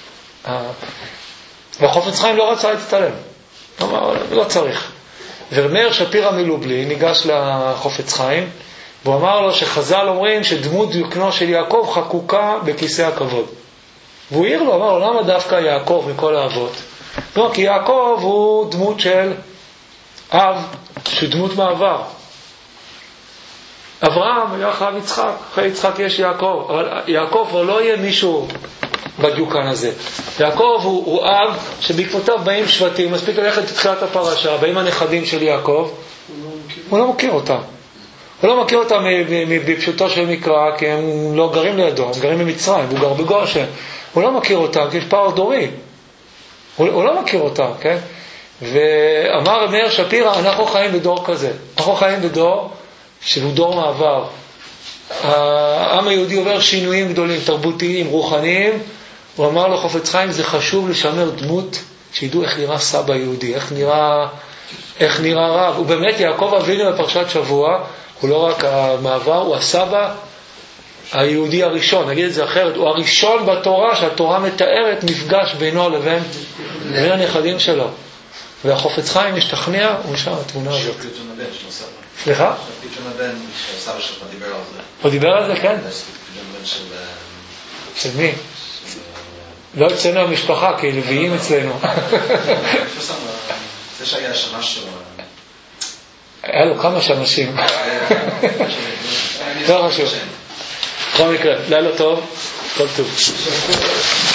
והחופץ חיים לא רצה להצטלם. אמר, לא צריך. ומאיר שפירא מלובלין ניגש לחופץ חיים, והוא אמר לו שחז"ל אומרים שדמות דיוקנו של יעקב חקוקה בכיסא הכבוד. והוא העיר לו, אמר לו, למה דווקא יעקב מכל האבות? לא, כי יעקב הוא דמות של אב, שהוא דמות מעבר. אברהם היה אחריו יצחק, אחרי יצחק יש יעקב, אבל יעקב כבר לא יהיה מישהו בדיוקן הזה. יעקב הוא אב שבעקבותיו באים שבטים, מספיק ללכת לתחילת הפרשה, באים הנכדים של יעקב, הוא לא מכיר אותם. הוא לא מכיר אותם בפשוטו של מקרא, כי הם לא גרים לידו, הם גרים במצרים, הוא גר בגושן. הוא לא מכיר אותם, כי יש פער דורי. הוא לא מכיר אותם, כן? ואמר מאיר שפירא, אנחנו חיים בדור כזה. אנחנו חיים בדור שהוא דור מעבר. העם היהודי עובר שינויים גדולים, תרבותיים, רוחניים. הוא אמר לו, חופץ חיים, זה חשוב לשמר דמות, שידעו איך נראה סבא יהודי, איך נראה רב. ובאמת יעקב אבינו בפרשת שבוע, הוא לא רק המעבר, הוא הסבא היהודי הראשון, נגיד את זה אחרת, הוא הראשון בתורה שהתורה מתארת מפגש בינו לבין הנכדים שלו. והחופץ חיים משתכנע, הוא נשאר התמונה הזאת. סליחה? פיצ'ון הבן, סבא שלך דיבר על זה. הוא דיבר על זה, כן? של מי? לא אצלנו המשפחה, כי לוויים אצלנו. זה שהיה השמש שלו. היה לו כמה שמשים. לא חשוב. בכל מקרה, לילה טוב, כל טוב.